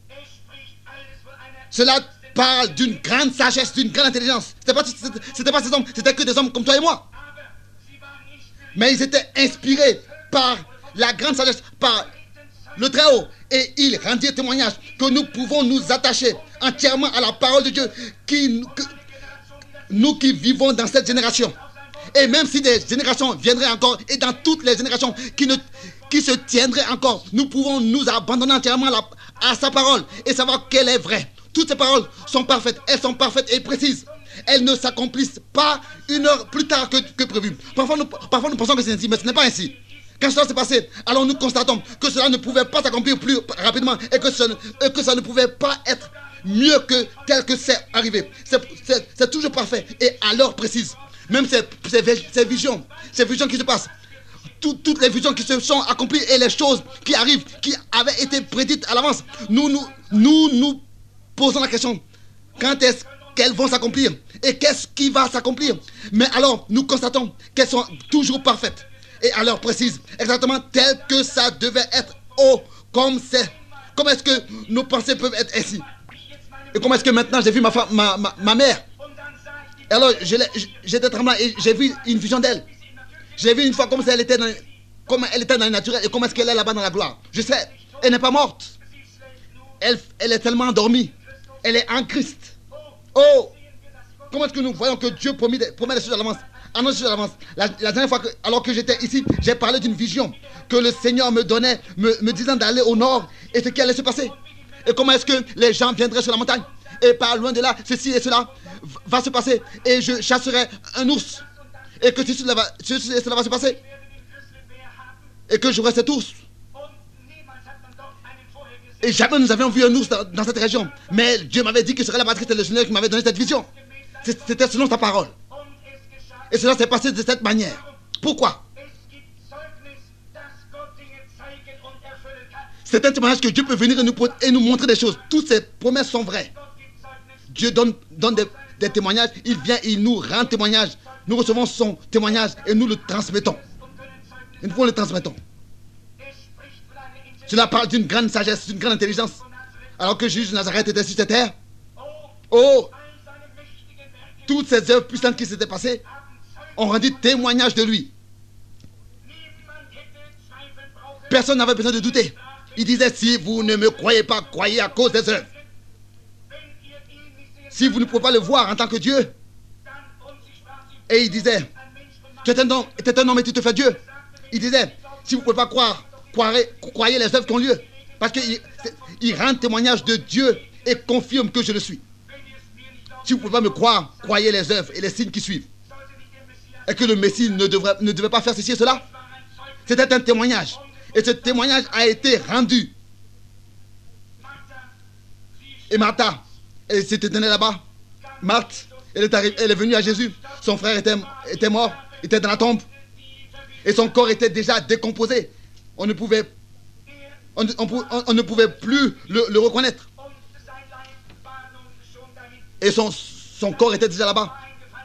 Cela parle d'une grande sagesse, d'une grande intelligence. C'était pas ces hommes, c'était que des hommes comme toi et moi. Mais ils étaient inspirés par la grande sagesse, par le Très-Haut. Et il rendit témoignage que nous pouvons nous attacher entièrement à la parole de Dieu, nous qui vivons dans cette génération. Et même si des générations viendraient encore, et dans toutes les générations qui se tiendraient encore, nous pouvons nous abandonner entièrement à sa parole et savoir qu'elle est vraie. Toutes ces paroles sont parfaites, elles sont parfaites et précises. Elles ne s'accomplissent pas une heure plus tard que prévu. Parfois nous pensons que c'est ainsi, mais ce n'est pas ainsi. Quand cela s'est passé, alors nous constatons que cela ne pouvait pas s'accomplir plus rapidement et que ça ne pouvait pas être mieux que tel que c'est arrivé. C'est toujours parfait et à l'heure précise. Même ces visions qui se passent, toutes les visions qui se sont accomplies et les choses qui arrivent, qui avaient été prédites à l'avance, nous posons la question, quand est-ce qu'elles vont s'accomplir et qu'est-ce qui va s'accomplir? Mais alors, nous constatons qu'elles sont toujours parfaites et à l'heure précise, exactement tel que ça devait être. Oh, comme c'est. Comment est-ce que nos pensées peuvent être ainsi? Et comment est-ce que maintenant j'ai vu ma mère? Et alors, j'étais tremblant et j'ai vu une vision d'elle. J'ai vu une fois comme elle était dans le naturel et comment est-ce qu'elle est là-bas dans la gloire. Je sais, elle n'est pas morte. Elle est tellement endormie. Elle est en Christ. Oh, comment est-ce que nous voyons que Dieu promet des choses à l'avance? Annonce des choses à l'avance. La dernière fois, alors que j'étais ici, j'ai parlé d'une vision que le Seigneur me donnait, me disant d'aller au nord et ce qui allait se passer. Et comment est-ce que les gens viendraient sur la montagne. Et pas loin de là, ceci et cela va se passer. Et je chasserai un ours. Et que ceci et cela va se passer. Et que j'aurai cet ours. Et jamais nous avions vu un ours dans cette région. Mais Dieu m'avait dit que ce serait là-bas, que c'était le Seigneur qui m'avait donné cette vision. C'était selon sa parole. Et cela s'est passé de cette manière. Pourquoi? C'est un témoignage que Dieu peut venir et nous montrer des choses. Toutes ces promesses sont vraies. Dieu donne des témoignages. Il vient, il nous rend témoignage. Nous recevons son témoignage et nous le transmettons. Et nous le transmettons. Cela parle d'une grande sagesse, d'une grande intelligence. Alors que Jésus de Nazareth était sur cette terre. Oh, toutes ces œuvres puissantes qui s'étaient passées ont rendu témoignage de lui. Personne n'avait besoin de douter. Il disait, si vous ne me croyez pas, croyez à cause des œuvres. Si vous ne pouvez pas le voir en tant que Dieu. Et il disait, tu es un homme et tu te fais Dieu. Il disait, si vous ne pouvez pas croire, croyez les œuvres qui ont lieu. Parce qu'il rend témoignage de Dieu et confirme que je le suis. Si vous ne pouvez pas me croire, croyez les œuvres et les signes qui suivent. Et que le Messie ne devait pas faire ceci et cela. C'était un témoignage. Et ce témoignage a été rendu. Et Martha, elle s'était tenue là-bas. Marthe, elle est venue à Jésus. Son frère était mort, était dans la tombe. Et son corps était déjà décomposé. On ne pouvait plus le reconnaître. Et son corps était déjà là-bas.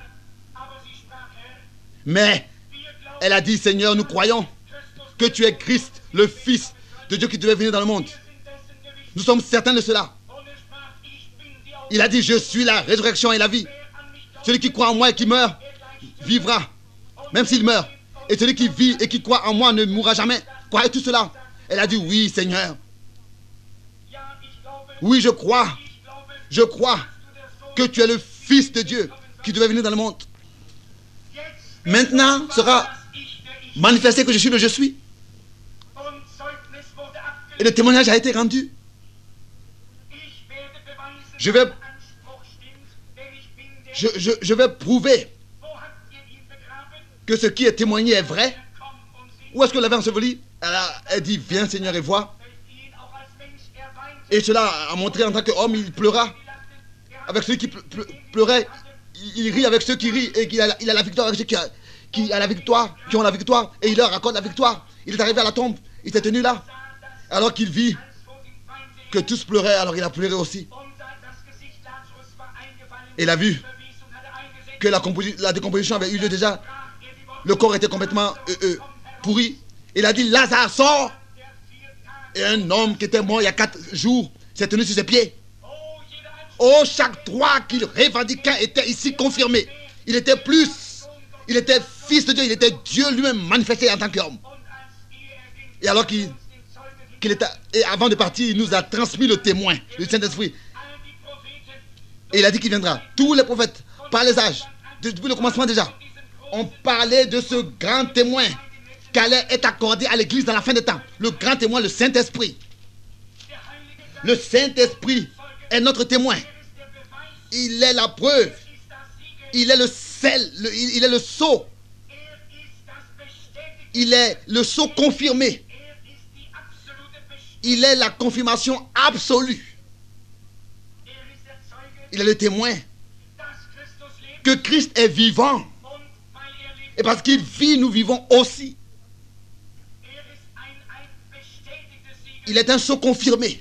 Mais elle a dit, Seigneur, nous croyons que tu es Christ, le Fils de Dieu qui devait venir dans le monde. Nous sommes certains de cela. Il a dit, je suis la résurrection et la vie. Celui qui croit en moi et qui meurt, vivra, même s'il meurt. Et celui qui vit et qui croit en moi ne mourra jamais. Croyez tout cela. Elle a dit, oui, Seigneur. Oui, je crois. Je crois que tu es le Fils de Dieu qui devait venir dans le monde. Maintenant sera manifesté que je suis le je suis. Et le témoignage a été rendu. Je vais prouver que ce qui est témoigné est vrai. Où est-ce que l'avait enseveli? Elle dit, viens Seigneur et vois. Et cela a montré en tant qu'homme, il pleura. Avec ceux qui pleuraient, il rit avec ceux qui rient. Et il a la victoire avec ceux qui ont la victoire. Et il leur accorde la victoire. Il est arrivé à la tombe. Il s'est tenu là. Alors qu'il vit que tous pleuraient, alors il a pleuré aussi. Et il a vu que la décomposition avait eu lieu déjà. Le corps était complètement pourri. Il a dit, Lazare, sort. Et un homme qui était mort il y a 4 jours s'est tenu sur ses pieds. Oh, chaque droit qu'il revendiquait était ici confirmé. Il était plus. Il était fils de Dieu. Il était Dieu lui-même manifesté en tant qu'homme. Et alors et avant de partir, il nous a transmis le témoin, le Saint-Esprit. Et il a dit qu'il viendra. Tous les prophètes, par les âges, depuis le commencement déjà, ont parlé de ce grand témoin qui allait être accordé à l'Église dans la fin des temps. Le grand témoin, le Saint-Esprit. Le Saint-Esprit est notre témoin. Il est la preuve. Il est le sel. Il est le sceau. Il est le sceau confirmé. Il est la confirmation absolue. Il est le témoin que Christ est vivant. Et parce qu'il vit, nous vivons aussi. Il est un sceau confirmé.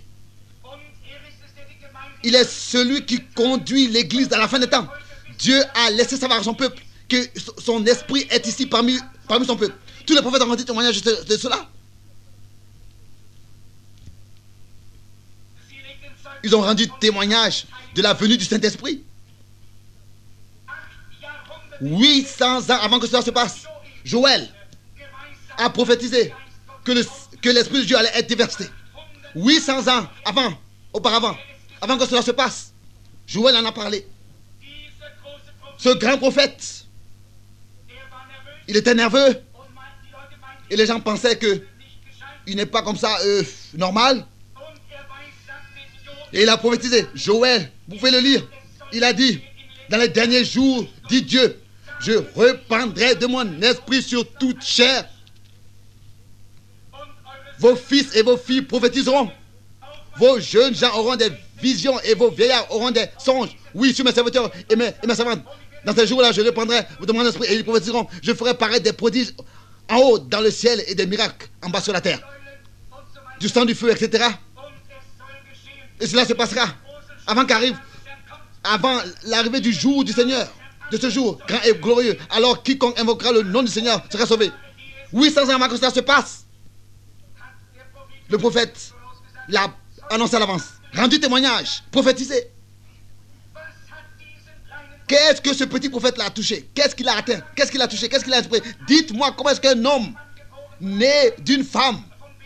Il est celui qui conduit l'Église dans la fin des temps. Dieu a laissé savoir à son peuple que son esprit est ici parmi son peuple. Tous les prophètes ont rendu témoignage de cela. Ils ont rendu témoignage de la venue du Saint-Esprit. 800 ans avant que cela se passe, Joël a prophétisé que l'Esprit de Dieu allait être déversé. 800 ans auparavant, avant que cela se passe, Joël en a parlé. Ce grand prophète, il était nerveux. Et les gens pensaient qu'il n'est pas comme ça normal. Et il a prophétisé. Joël, vous pouvez le lire. Il a dit, dans les derniers jours, dit Dieu, je répandrai de mon esprit sur toute chair. Vos fils et vos filles prophétiseront. Vos jeunes gens auront des visions et vos vieillards auront des songes. Oui, sur mes serviteurs et mes servantes. Dans ces jours-là, je répandrai de mon esprit et ils prophétiseront. Je ferai paraître des prodiges en haut dans le ciel et des miracles en bas sur la terre. Du sang, du feu, etc. Et cela se passera avant l'arrivée du jour du Seigneur, de ce jour grand et glorieux. Alors quiconque invoquera le nom du Seigneur sera sauvé. 800 ans avant que cela se passe, le prophète l'a annoncé à l'avance, rendu témoignage, prophétisé. Qu'est-ce que ce petit prophète l'a touché? Qu'est-ce qu'il a atteint? Qu'est-ce qu'il a touché? Qu'est-ce qu'il a inspiré? Dites-moi, comment est-ce qu'un homme né d'une femme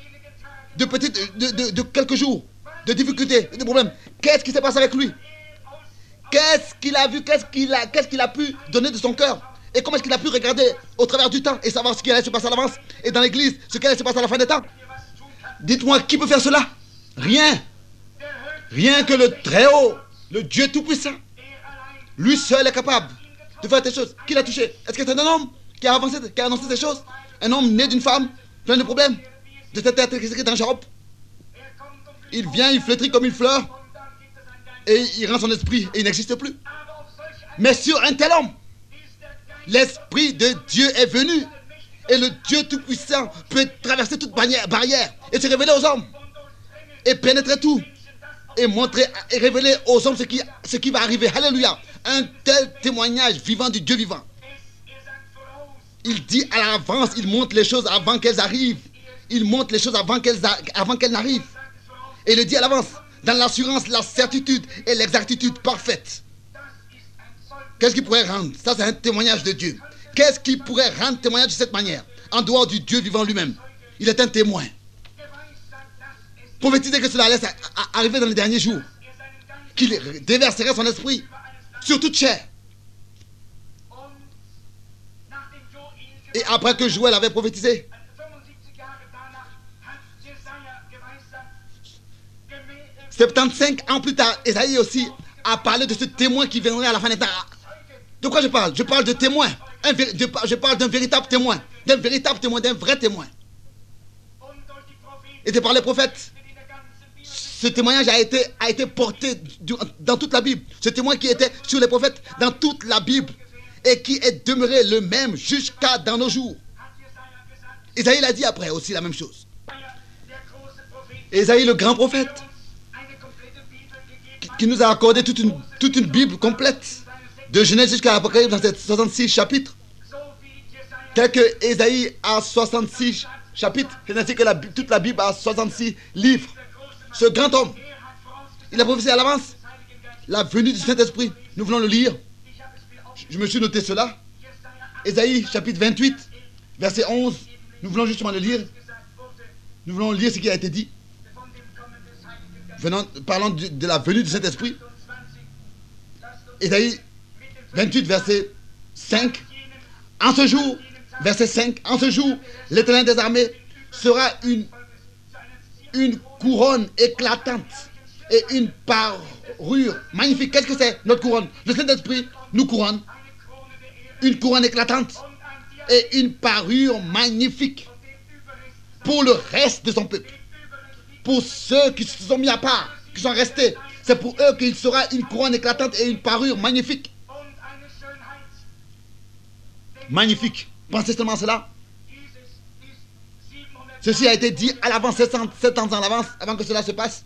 de quelques jours, de difficultés, de problèmes, qu'est-ce qui s'est passé avec lui? Qu'est-ce qu'il a vu? Qu'est-ce qu'il a pu donner de son cœur? Et comment est-ce qu'il a pu regarder au travers du temps et savoir ce qui allait se passer à l'avance? Et dans l'église, ce qui allait se passer à la fin des temps? Dites-moi, qui peut faire cela? Rien. Rien que le Très-Haut, le Dieu Tout-Puissant. Lui seul est capable de faire des choses. Qui l'a touché? Est-ce que c'est un homme qui a avancé, qui a annoncé ces choses? Un homme né d'une femme, plein de problèmes, de cette être qui est dans Job. Il vient, il flétrit comme une fleur, et il rend son esprit, et il n'existe plus. Mais sur un tel homme, l'Esprit de Dieu est venu, et le Dieu Tout-Puissant peut traverser toute barrière, et se révéler aux hommes, et pénétrer tout, et montrer, et révéler aux hommes ce qui va arriver. Alléluia. Un tel témoignage vivant du Dieu vivant. Il dit à l'avance, il montre les choses avant qu'elles arrivent. Il montre les choses avant qu'elles n'arrivent. Et il le dit à l'avance, dans l'assurance, la certitude et l'exactitude parfaite. Qu'est-ce qui pourrait rendre? Ça, c'est un témoignage de Dieu. Qu'est-ce qui pourrait rendre témoignage de cette manière? En dehors du Dieu vivant lui-même. Il est un témoin. Prophétiser que cela allait arriver dans les derniers jours. Qu'il déverserait son esprit sur toute chair. Et après que Joël avait prophétisé, 75 ans plus tard, Esaïe aussi a parlé de ce témoin qui viendrait à la fin des temps. De quoi je parle? Je parle de témoin. Je parle d'un véritable témoin. D'un véritable témoin, d'un vrai témoin. Et par les prophètes. Ce témoignage a été porté dans toute la Bible. Ce témoin qui était sur les prophètes dans toute la Bible et qui est demeuré le même jusqu'à dans nos jours. Esaïe l'a dit après aussi la même chose. Esaïe, le grand prophète, qui nous a accordé toute une Bible complète, de Genèse jusqu'à l'Apocalypse dans ces 66 chapitres. Tel que Esaïe a 66 chapitres, c'est ainsi que toute la Bible a 66 livres. Ce grand homme, il a prophétisé à l'avance la venue du Saint-Esprit. Nous voulons le lire. Je me suis noté cela. Ésaïe chapitre 28, verset 11. Nous voulons justement le lire. Nous voulons lire ce qui a été dit. Parlant de la venue du Saint-Esprit. Ésaïe 28, verset 5. En ce jour, verset 5, en ce jour, l'Éternel des armées sera une couronne éclatante et une parure magnifique. Qu'est-ce que c'est notre couronne? Le Saint-Esprit nous couronne. Une couronne éclatante et une parure magnifique pour le reste de son peuple. Pour ceux qui se sont mis à part, qui sont restés, c'est pour eux qu'il sera une couronne éclatante et une parure magnifique. Magnifique. Pensez seulement à cela. Ceci a été dit à l'avance, 7 ans en avance, avant que cela se passe.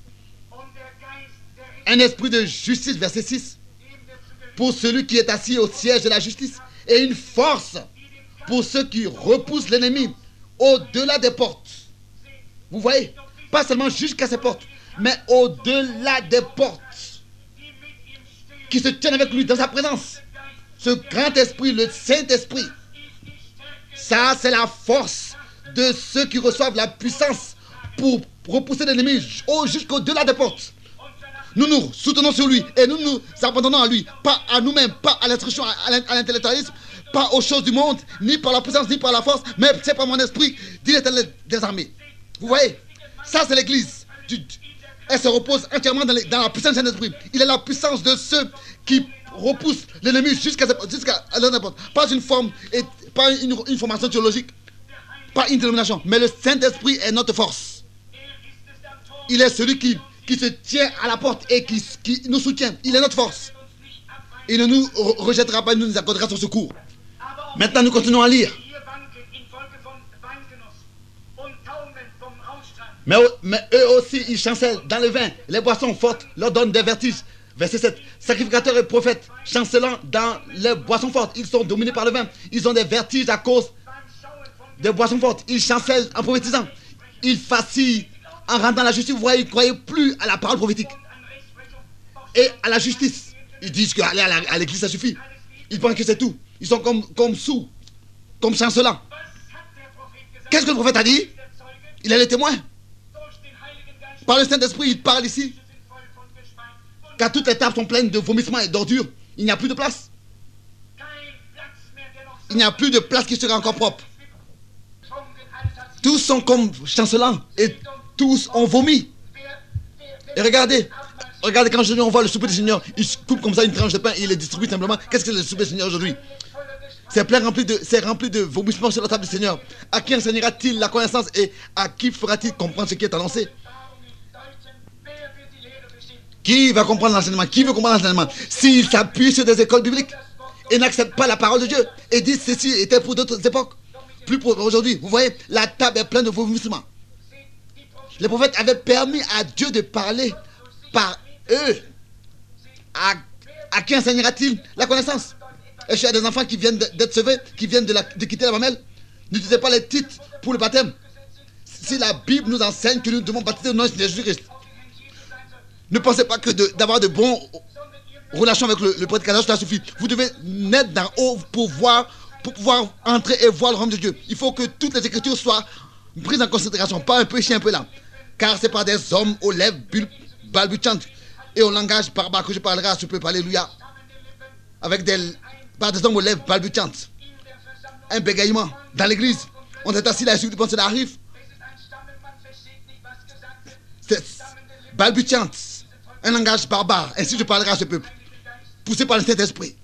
Un esprit de justice, verset 6, pour celui qui est assis au siège de la justice, et une force pour ceux qui repoussent l'ennemi au-delà des portes. Vous voyez, pas seulement jusqu'à ces portes, mais au-delà des portes, qui se tiennent avec lui dans sa présence. Ce grand esprit, le Saint-Esprit, ça c'est la force de ceux qui reçoivent la puissance pour repousser l'ennemi jusqu'au-delà des portes. Nous nous soutenons sur lui et nous nous abandonnons à lui, pas à nous-mêmes, pas à l'instruction, à l'intellectualisme, pas aux choses du monde, ni par la puissance, ni par la force, mais c'est par mon esprit, dit l'Éternel des armées. Vous voyez, ça c'est l'église. Elle se repose entièrement dans la puissance du Saint-Esprit. Il est la puissance de ceux qui repoussent l'ennemi jusqu'à la porte. Pas une forme, pas une formation théologique, pas une dénomination, mais le Saint-Esprit est notre force. Il est celui qui se tient à la porte et qui nous soutient. Il est notre force. Il ne nous rejettera pas, il nous accordera son secours. Maintenant, nous continuons à lire. Mais eux aussi, ils chancellent dans le vin. Les boissons fortes leur donnent des vertiges. Verset 7. Sacrificateurs et prophètes chancelant dans les boissons fortes. Ils sont dominés par le vin. Ils ont des vertiges à cause des boissons fortes. Ils chancellent en prophétisant. Ils vacillent en rendant la justice. Vous voyez, ils ne croyaient plus à la parole prophétique et à la justice. Ils disent qu'aller à l'église, ça suffit. Ils pensent que c'est tout. Ils sont comme sourds, comme chancelants. Qu'est-ce que le prophète a dit? Il est le témoin. Par le Saint-Esprit, il parle ici. Car toutes les tables sont pleines de vomissements et d'ordures. Il n'y a plus de place. Il n'y a plus de place qui sera encore propre. Tous sont comme chancelants et tous ont vomi. Et regardez quand aujourd'hui on voit le souper du Seigneur, il se coupe comme ça une tranche de pain et il les distribue simplement. Qu'est-ce que c'est le souper du Seigneur aujourd'hui? C'est rempli de vomissements sur la table du Seigneur. À qui enseignera-t-il la connaissance et à qui fera-t-il comprendre ce qui est annoncé? Qui va comprendre l'enseignement? Qui veut comprendre l'enseignement? S'il s'appuie sur des écoles bibliques et n'accepte pas la parole de Dieu et dit ceci était pour d'autres époques, plus pour aujourd'hui. Vous voyez, la table est pleine de vomissements. Les prophètes avaient permis à Dieu de parler par eux. À qui enseignera-t-il la connaissance? Est-ce qu'il y a des enfants qui viennent d'être sauvés, qui viennent de quitter la mamelle? N'utilisez pas les titres pour le baptême. Si la Bible nous enseigne que nous devons baptiser au nom de Jésus-Christ, ne pensez pas que d'avoir de bonnes relations avec le prédicateur, cela suffit. Vous devez naître d'en haut pour pouvoir entrer et voir le royaume de Dieu. Il faut que toutes les écritures soient prises en considération, pas un peu ici, un peu là. Car c'est par des hommes aux lèvres balbutiantes et au langage barbare que je parlerai à ce peuple. Alléluia. Par des hommes aux lèvres balbutiantes. Un bégaiement dans l'église. On est assis là et suivant cela arrive. C'est balbutiante. Un langage barbare. Ainsi je parlerai à ce peuple. Poussé par le Saint-Esprit.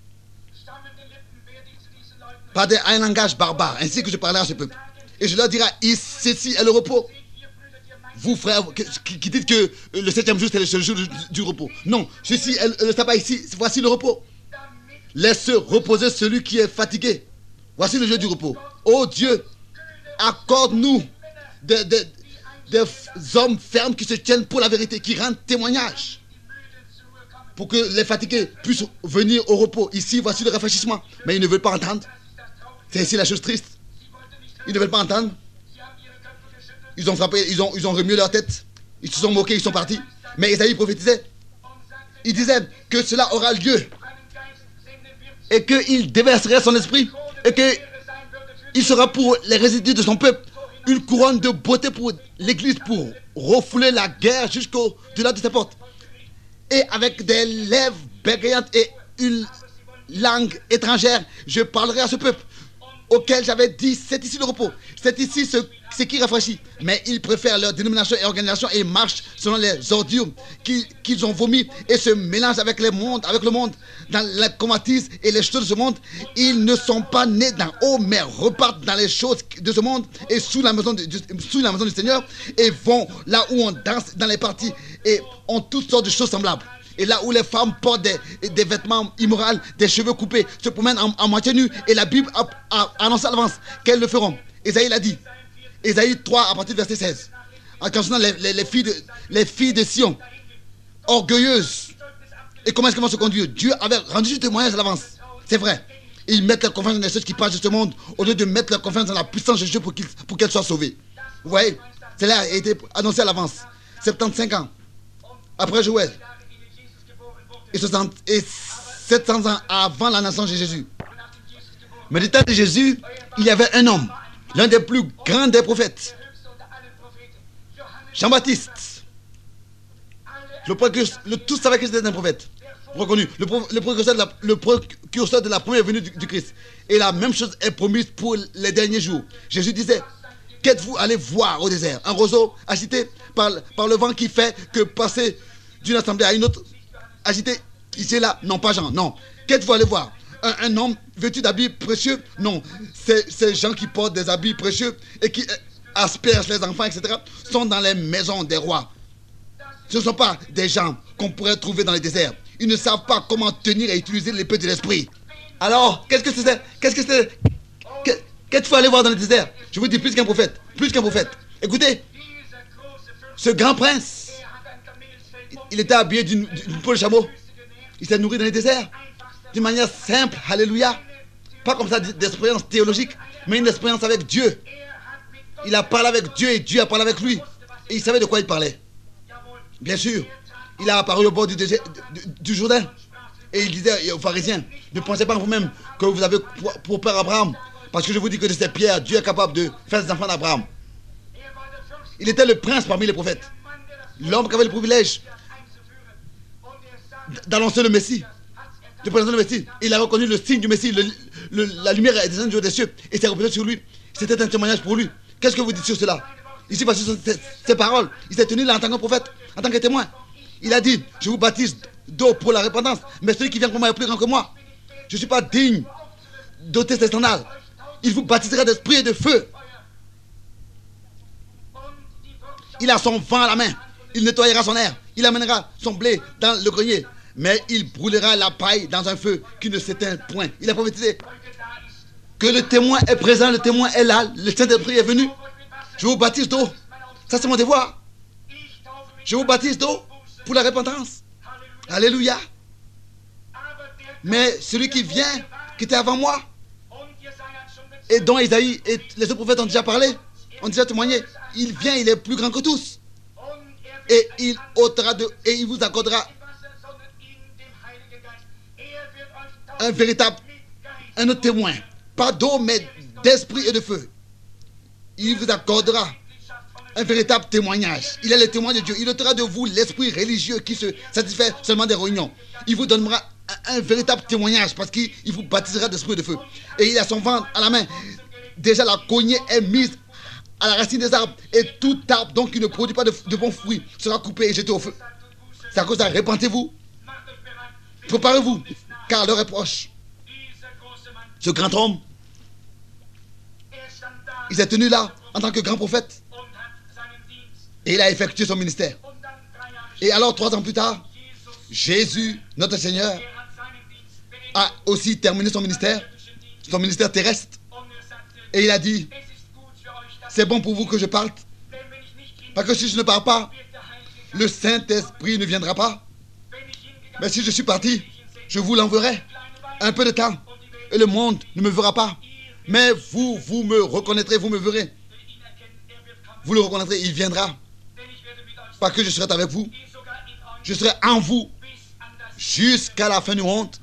Par un langage barbare. Ainsi que je parlerai à ce peuple. Et je leur dirai, ceci est le repos. Vous frères qui dites que le 7e jour c'est le jour du repos. Non, ceci est le sabbat ici. Voici le repos. Laisse reposer celui qui est fatigué. Voici le jour du repos. Oh Dieu, accorde-nous des hommes fermes qui se tiennent pour la vérité, qui rendent témoignage. Pour que les fatigués puissent venir au repos. Ici, voici le rafraîchissement. Mais ils ne veulent pas entendre. C'est ici la chose triste. Ils ne veulent pas entendre. Ils ont frappé, ils ont remué leur tête. Ils se sont moqués, ils sont partis. Mais Isaïe prophétisait. Il disait que cela aura lieu. Et qu'il déverserait son esprit. Et qu'il sera pour les résidus de son peuple une couronne de beauté pour l'église, pour refouler la guerre jusqu'au-delà de ses portes. Et avec des lèvres bégayantes et une langue étrangère, je parlerai à ce peuple auquel j'avais dit, c'est ici le repos, c'est ici ce qui rafraîchit. Mais ils préfèrent leur dénomination et organisation et marchent selon les ordures qu'ils ont vomi et se mélangent avec le monde dans la convoitise et les choses de ce monde. Ils ne sont pas nés d'en haut, mais repartent dans les choses de ce monde et sous la maison du Seigneur, et vont là où on danse dans les parties et ont toutes sortes de choses semblables. Et là où les femmes portent des vêtements immoraux, des cheveux coupés, se promènent en moitié nus, et la Bible a annoncé à l'avance qu'elles le feront. Ésaïe l'a dit. Ésaïe 3 à partir du verset 16. En concernant les filles de Sion, orgueilleuses. Et comment est-ce qu'elles vont se conduire? Dieu avait rendu du témoignage à l'avance. C'est vrai. Et ils mettent leur confiance dans les choses qui passent de ce monde au lieu de mettre leur confiance dans la puissance de Dieu pour qu'elles soient sauvées. Vous voyez? Cela a été annoncé à l'avance. 75 ans après Joël. Et 700 ans avant la naissance de Jésus. Mais du temps de Jésus, il y avait un homme, l'un des plus grands des prophètes, Jean-Baptiste. Tous savaient que c'était un prophète reconnu, le précurseur de la première venue du Christ. Et la même chose est promise pour les derniers jours. Jésus disait, qu'êtes-vous allé voir au désert? Un roseau agité par le vent qui fait que passer d'une assemblée à une autre, agité ici et là? Non, pas Jean, non. Qu'êtes-vous allé voir? Un homme vêtu d'habits précieux? Non. Ces gens qui portent des habits précieux et qui aspergent les enfants, etc., sont dans les maisons des rois. Ce ne sont pas des gens qu'on pourrait trouver dans les déserts. Ils ne savent pas comment tenir et utiliser l'épée de l'esprit. Alors, qu'est-ce que c'est? Qu'est-ce qu'il faut aller voir dans le désert? Je vous dis, plus qu'un prophète. Plus qu'un prophète. Écoutez, ce grand prince, il était habillé d'une peau de chameau. Il s'est nourri dans les déserts d'une manière simple, alléluia. Pas comme ça d'expérience théologique, mais une expérience avec Dieu. Il a parlé avec Dieu et Dieu a parlé avec lui. Et il savait de quoi il parlait. Bien sûr, il a apparu au bord du Jourdain. Et il disait aux pharisiens, ne pensez pas en vous-même que vous avez pour père Abraham. Parce que je vous dis que de ces pierres, Dieu est capable de faire des enfants d'Abraham. Il était le prince parmi les prophètes. L'homme qui avait le privilège d'annoncer le Messie, de présenter le Messie. Il a reconnu le signe du Messie, la lumière est descendue des cieux et s'est reposée sur lui. C'était un témoignage pour lui. Qu'est-ce que vous dites sur cela? Ici, parce que ces paroles, il s'est tenu là en tant que prophète, en tant que témoin. Il a dit, je vous baptise d'eau pour la repentance, mais celui qui vient pour moi est plus grand que moi. Je ne suis pas digne d'ôter ses sandales. Il vous baptisera d'esprit et de feu. Il a son vent à la main. Il nettoyera son air. Il amènera son blé dans le grenier. Mais il brûlera la paille dans un feu qui ne s'éteint point. Il a prophétisé que le témoin est présent, le témoin est là, le Saint-Esprit est venu. Je vous baptise d'eau. Ça, c'est mon devoir. Je vous baptise d'eau pour la repentance. Alléluia. Mais celui qui vient, qui était avant moi, et dont Isaïe et les autres prophètes ont déjà parlé, ont déjà témoigné, il vient, il est plus grand que tous. Et il vous accordera un autre témoin. Pas d'eau, mais d'esprit et de feu. Il vous accordera un véritable témoignage. Il est le témoin de Dieu. Il ôtera de vous l'esprit religieux qui se satisfait seulement des réunions. Il vous donnera un véritable témoignage parce qu'il vous baptisera d'esprit et de feu. Et il a son vent à la main. Déjà la cognée est mise à la racine des arbres. Et tout arbre donc qui ne produit pas de bons fruits sera coupé et jeté au feu. C'est à cause de ça. Repentez-vous. Préparez-vous. Car l'heure est proche. Ce grand homme, il s'est tenu là en tant que grand prophète. Et il a effectué son ministère. Et alors 3 ans plus tard, Jésus, notre Seigneur, a aussi terminé son ministère terrestre. Et il a dit, c'est bon pour vous que je parte. Parce que si je ne pars pas, le Saint-Esprit ne viendra pas. Mais si je suis parti, je vous l'enverrai. Un peu de temps. Et le monde ne me verra pas. Mais vous me reconnaîtrez, vous me verrez. Vous le reconnaîtrez, il viendra. Parce que je serai avec vous. Je serai en vous jusqu'à la fin du monde.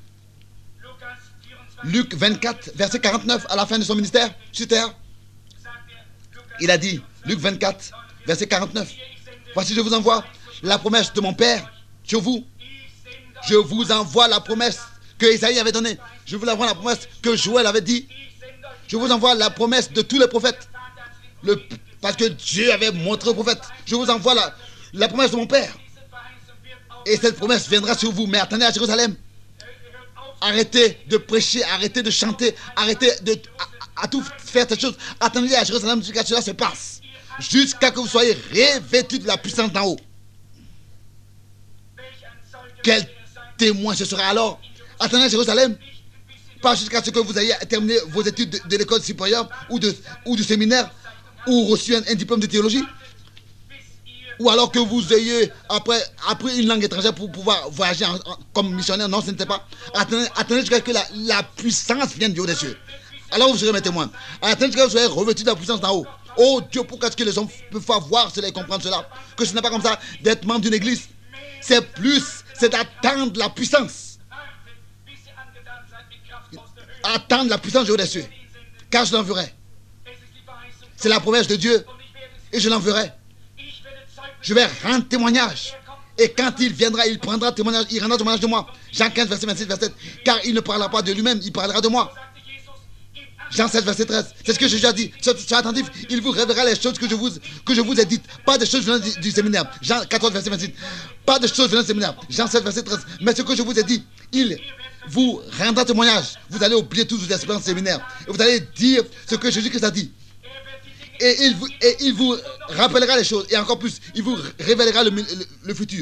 Luc 24, verset 49, à la fin de son ministère sur terre. Il a dit, Luc 24, verset 49, voici je vous envoie la promesse de mon Père sur vous. Je vous envoie la promesse que Isaïe avait donnée. Je vous envoie la promesse que Joël avait dit. Je vous envoie la promesse de tous les prophètes. Parce que Dieu avait montré aux prophètes. Je vous envoie la promesse de mon Père. Et cette promesse viendra sur vous. Mais attendez à Jérusalem. Arrêtez de prêcher, arrêtez de chanter, arrêtez à tout faire cette chose. Attendez à Jérusalem jusqu'à ce que cela se passe. Jusqu'à que vous soyez revêtus de la puissance d'en haut. Quel témoin ce sera alors? Attendez à Jérusalem. Pas jusqu'à ce que vous ayez terminé vos études de l'école supérieure ou du séminaire ou reçu un diplôme de théologie. Ou alors que vous ayez appris une langue étrangère pour pouvoir voyager comme missionnaire. Non, ce n'était pas. Attendez jusqu'à ce que la puissance vienne du haut des cieux. Alors vous serez mes témoins. Attendez jusqu'à ce que vous soyez revêtus de la puissance d'en haut. Oh Dieu, pourquoi est-ce que les hommes peuvent pas voir cela et comprendre cela? Que ce n'est pas comme ça d'être membre d'une église. C'est d'attendre la puissance. Attendre la puissance du haut des cieux. Car je l'enverrai. C'est la promesse de Dieu. Et je l'enverrai. Je vais rendre témoignage. Et quand il viendra, il prendra témoignage. Il rendra témoignage de moi. Jean 15, verset 26, verset 7. Car il ne parlera pas de lui-même, il parlera de moi. Jean 7, verset 13. C'est ce que Jésus a dit. Soyez attentifs. Il vous révélera les choses que je vous ai dites. Pas des choses venant du séminaire. Jean 14, verset 26. Pas de choses venant du séminaire. Jean 7, verset 13. Mais ce que je vous ai dit, il vous rendra témoignage. Vous allez oublier toutes vos expériences séminaires. Et vous allez dire ce que Jésus-Christ a dit. Et il vous rappellera les choses. Et encore plus, il vous révélera le futur.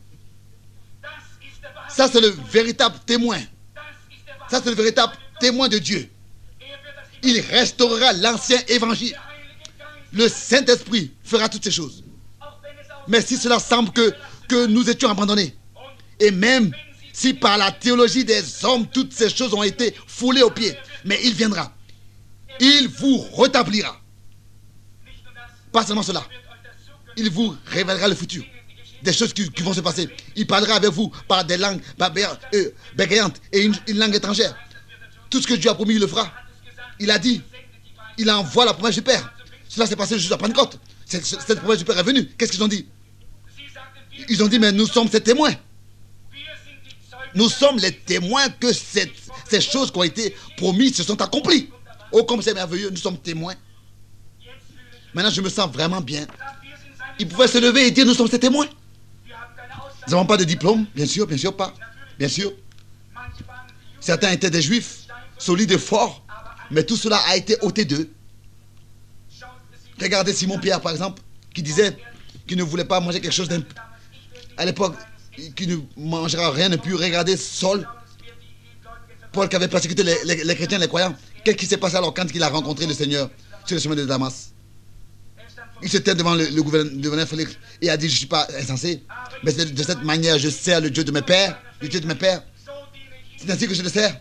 Ça, c'est le véritable témoin. Ça, c'est le véritable témoin de Dieu. Il restaurera l'ancien évangile. Le Saint-Esprit fera toutes ces choses. Mais si cela semble que nous étions abandonnés, et même si par la théologie des hommes, toutes ces choses ont été foulées aux pieds, mais il viendra. Il vous rétablira. Pas seulement cela. Il vous révélera le futur. Des choses qui vont se passer. Il parlera avec vous par des langues bégayantes et une langue étrangère. Tout ce que Dieu a promis, il le fera. Il a dit, il envoie la promesse du Père. Cela s'est passé juste à Pentecôte. Cette promesse du Père est venue. Qu'est-ce qu'ils ont dit? Ils ont dit, mais nous sommes ses témoins. Nous sommes les témoins que ces choses qui ont été promises se sont accomplies. Oh, comme c'est merveilleux, nous sommes témoins. Maintenant, je me sens vraiment bien. Ils pouvaient se lever et dire, nous sommes ses témoins. Nous n'avons pas de diplôme, bien sûr pas. Bien sûr. Certains étaient des juifs, solides et forts, mais tout cela a été ôté d'eux. Regardez Simon-Pierre, par exemple, qui disait qu'il ne voulait pas manger quelque chose à l'époque, qui ne mangera rien de pur. Regardez Saul, Paul qui avait persécuté les chrétiens, les croyants. Qu'est-ce qui s'est passé alors quand il a rencontré le Seigneur sur le chemin de Damas? Il se tient devant le gouverneur Félix et a dit, je ne suis pas insensé, mais de cette manière, je sers le Dieu de mes pères, le Dieu de mes pères. C'est ainsi que je le sers.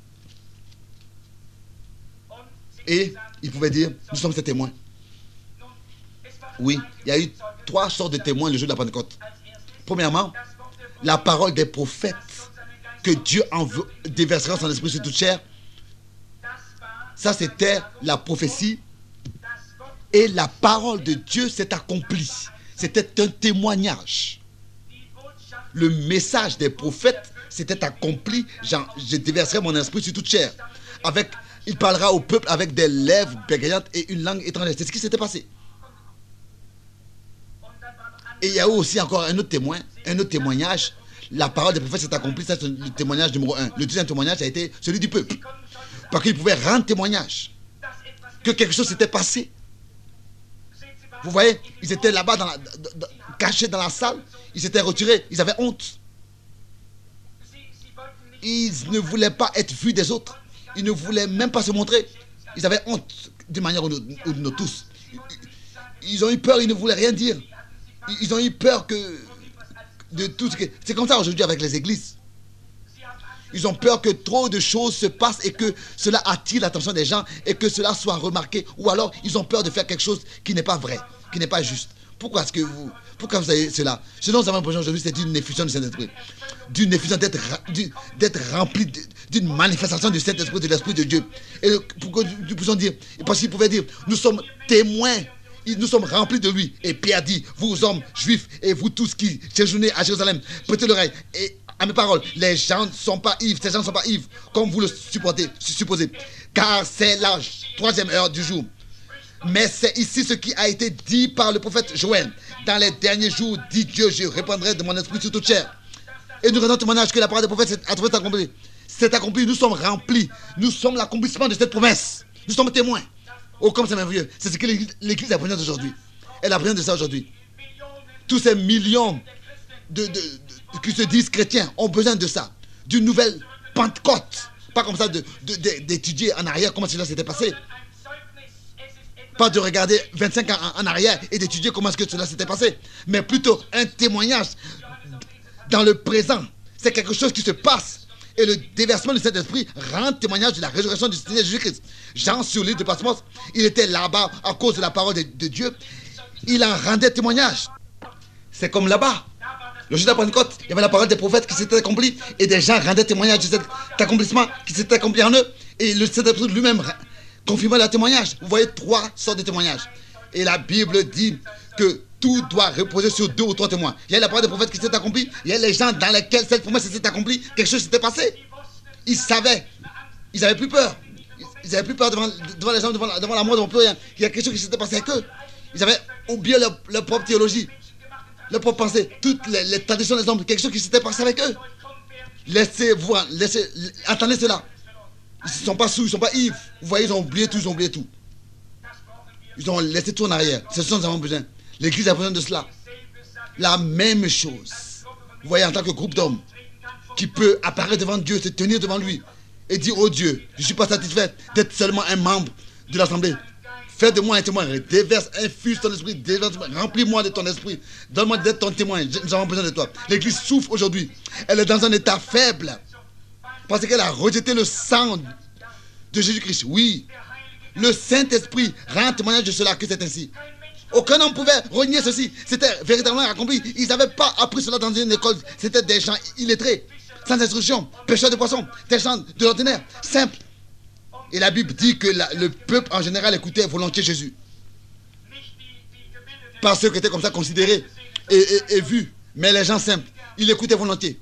Et il pouvait dire, nous sommes ses témoins. Oui, il y a eu 3 sortes de témoins le jour de la Pentecôte. Premièrement, la parole des prophètes que Dieu déversera son esprit sur toute chair. Ça, c'était la prophétie. Et la parole de Dieu s'est accomplie. C'était un témoignage. Le message des prophètes s'était accompli. Je déverserai mon esprit sur toute chair. Il parlera au peuple avec des lèvres bégayantes et une langue étrangère. C'est ce qui s'était passé. Et il y a eu aussi encore un autre témoignage. La parole des prophètes s'est accomplie. C'est le témoignage numéro 1. Le deuxième témoignage a été celui du peuple. Parce qu'il pouvait rendre témoignage que quelque chose s'était passé. Vous voyez, ils étaient là-bas, cachés dans la salle. Ils s'étaient retirés. Ils avaient honte. Ils ne voulaient pas être vus des autres. Ils ne voulaient même pas se montrer. Ils avaient honte d'une manière ou d'une autre tous. Ils ont eu peur, ils ne voulaient rien dire. Ils ont eu peur de tout ce que... C'est comme ça aujourd'hui avec les églises. Ils ont peur que trop de choses se passent et que cela attire l'attention des gens et que cela soit remarqué. Ou alors, ils ont peur de faire quelque chose qui n'est pas vrai, qui n'est pas juste. Pourquoi vous avez cela? Ce dont nous avons l'impression aujourd'hui, c'est une effusion du Saint-Esprit. D'une effusion d'être rempli d'une manifestation du Saint-Esprit, de l'Esprit de Dieu. Et pour que nous puissions dire, parce qu'ils pouvaient dire, nous sommes témoins nous sommes remplis de lui. Et Pierre dit, vous hommes juifs et vous tous qui séjournez à Jérusalem, prêtez l'oreille et à mes paroles. Les gens ne sont pas ivres, ces gens ne sont pas ivres comme vous le supposez. Car c'est la 3e heure du jour. Mais c'est ici ce qui a été dit par le prophète Joël. Dans les derniers jours, dit Dieu, je répandrai de mon esprit sur toute chair. Et nous rendons témoignage que la parole des prophètes a trouvé accomplie. C'est accompli, nous sommes remplis. Nous sommes l'accomplissement de cette promesse. Nous sommes témoins. Oh, comme c'est merveilleux. C'est ce que l'Église a besoin d'aujourd'hui. Elle a besoin de ça aujourd'hui. Tous ces millions qui se disent chrétiens ont besoin de ça. D'une nouvelle Pentecôte. Pas comme ça d'étudier en arrière comment cela s'était passé. Pas de regarder 25 ans en arrière et d'étudier comment est-ce que cela s'était passé. Mais plutôt un témoignage dans le présent. C'est quelque chose qui se passe. Et le déversement du Saint-Esprit rend témoignage de la résurrection du Seigneur Jésus-Christ. Jean, sur l'île de Patmos, il était là-bas à cause de la parole de Dieu. Il en rendait témoignage. C'est comme là-bas. Le jour de la Pentecôte, il y avait la parole des prophètes qui s'était accomplie et des gens rendaient témoignage de cet accomplissement qui s'était accompli en eux. Et le Saint-Esprit lui-même confirmait leur témoignage. Vous voyez 3 sortes de témoignages. Et la Bible dit que tout doit reposer sur 2 ou 3 témoins. Il y a la parole des prophètes qui s'est accomplie. Il y a les gens dans lesquels cette promesse s'est accomplie. Quelque chose s'était passé. Ils savaient. Ils n'avaient plus peur. Ils n'avaient plus peur devant les gens, devant la mort, devant plus rien. Il y a quelque chose qui s'était passé avec eux. Ils avaient oublié leur propre théologie, leur propre pensée, toutes les traditions des hommes. Quelque chose qui s'était passé avec eux. Laissez voir, attendez cela. Ils ne sont pas sous, ils ne sont pas ivres. Vous voyez, ils ont oublié tout, Ils ont laissé tout en arrière. C'est ce dont nous avons besoin. L'Église a besoin de cela. La même chose. Vous voyez, en tant que groupe d'hommes qui peut apparaître devant Dieu, se tenir devant lui et dire, oh Dieu, je ne suis pas satisfait d'être seulement un membre de l'Assemblée. Fais de moi un témoin, déverse, infuse ton esprit, remplis-moi de ton esprit, donne-moi d'être ton témoin, nous avons besoin de toi. L'Église souffre aujourd'hui, elle est dans un état faible, parce qu'elle a rejeté le sang de Jésus-Christ. Oui, le Saint-Esprit rend témoignage de cela, que c'est ainsi. Aucun homme pouvait renier ceci, c'était véritablement accompli. Ils n'avaient pas appris cela dans une école, c'était des gens illettrés, sans instruction, pêcheurs de poissons, des gens de l'ordinaire, simples. Et la Bible dit que le peuple en général écoutait volontiers Jésus. Pas ceux qui étaient comme ça considérés et vus, mais les gens simples, ils écoutaient volontiers.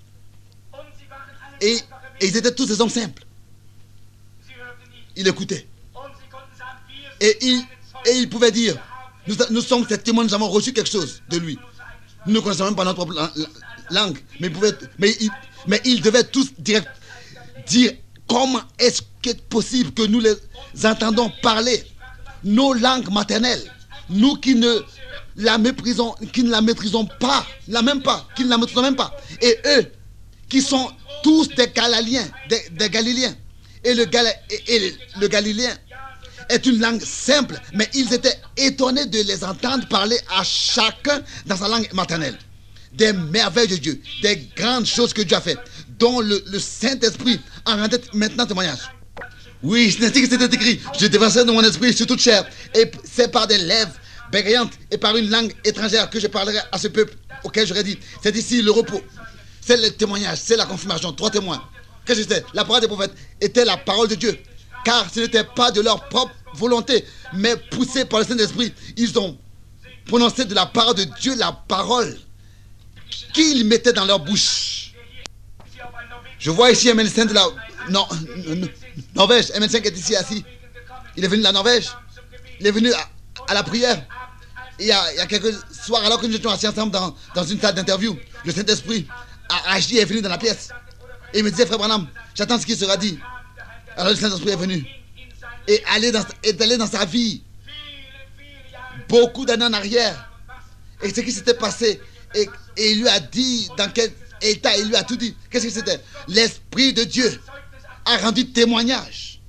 Et ils étaient tous des hommes simples. Ils écoutaient. Et ils pouvaient dire, nous sommes ces témoins, nous avons reçu quelque chose de lui. Nous ne connaissons même pas notre propre langue. Mais ils devaient tous dire comment est-ce qu'il est possible que nous les entendons parler nos langues maternelles, nous qui ne la méprisons, qui ne la maîtrisons pas, qui ne la maîtrisons même pas. Et eux, qui sont tous des Galiléens, des Galiléens. Et le galiléen est une langue simple, mais ils étaient étonnés de les entendre parler à chacun dans sa langue maternelle. Des merveilles de Dieu, des grandes choses que Dieu a faites, dont le Saint-Esprit en rendait maintenant témoignage. Oui, c'est ainsi que c'était écrit. Je déverserai de mon esprit sur toute chair, et c'est par des lèvres bégayantes et par une langue étrangère que je parlerai à ce peuple auquel j'aurais dit, c'est ici le repos. C'est le témoignage, c'est la confirmation. 3 témoins. Qu'est-ce que c'était? La parole des prophètes était la parole de Dieu. Car ce n'était pas de leur propre volonté, mais poussés par le Saint-Esprit. Ils ont prononcé de la part de Dieu la parole qu'ils mettaient dans leur bouche. Je vois ici un médecin de la Norvège. Un médecin qui est ici assis. Il est venu de la Norvège. Il est venu à la prière. Il y a quelques soirs, alors que nous étions assis ensemble dans une salle d'interview, le Saint-Esprit a agi et est venu dans la pièce. Et il me disait, frère Branham, j'attends ce qui sera dit. Alors le Saint-Esprit est venu. Et est allé dans sa vie. Beaucoup d'années en arrière. Et ce qui s'était passé. Et il lui a dit dans quel état, il lui a tout dit. Qu'est-ce que c'était? L'Esprit de Dieu a rendu témoignage.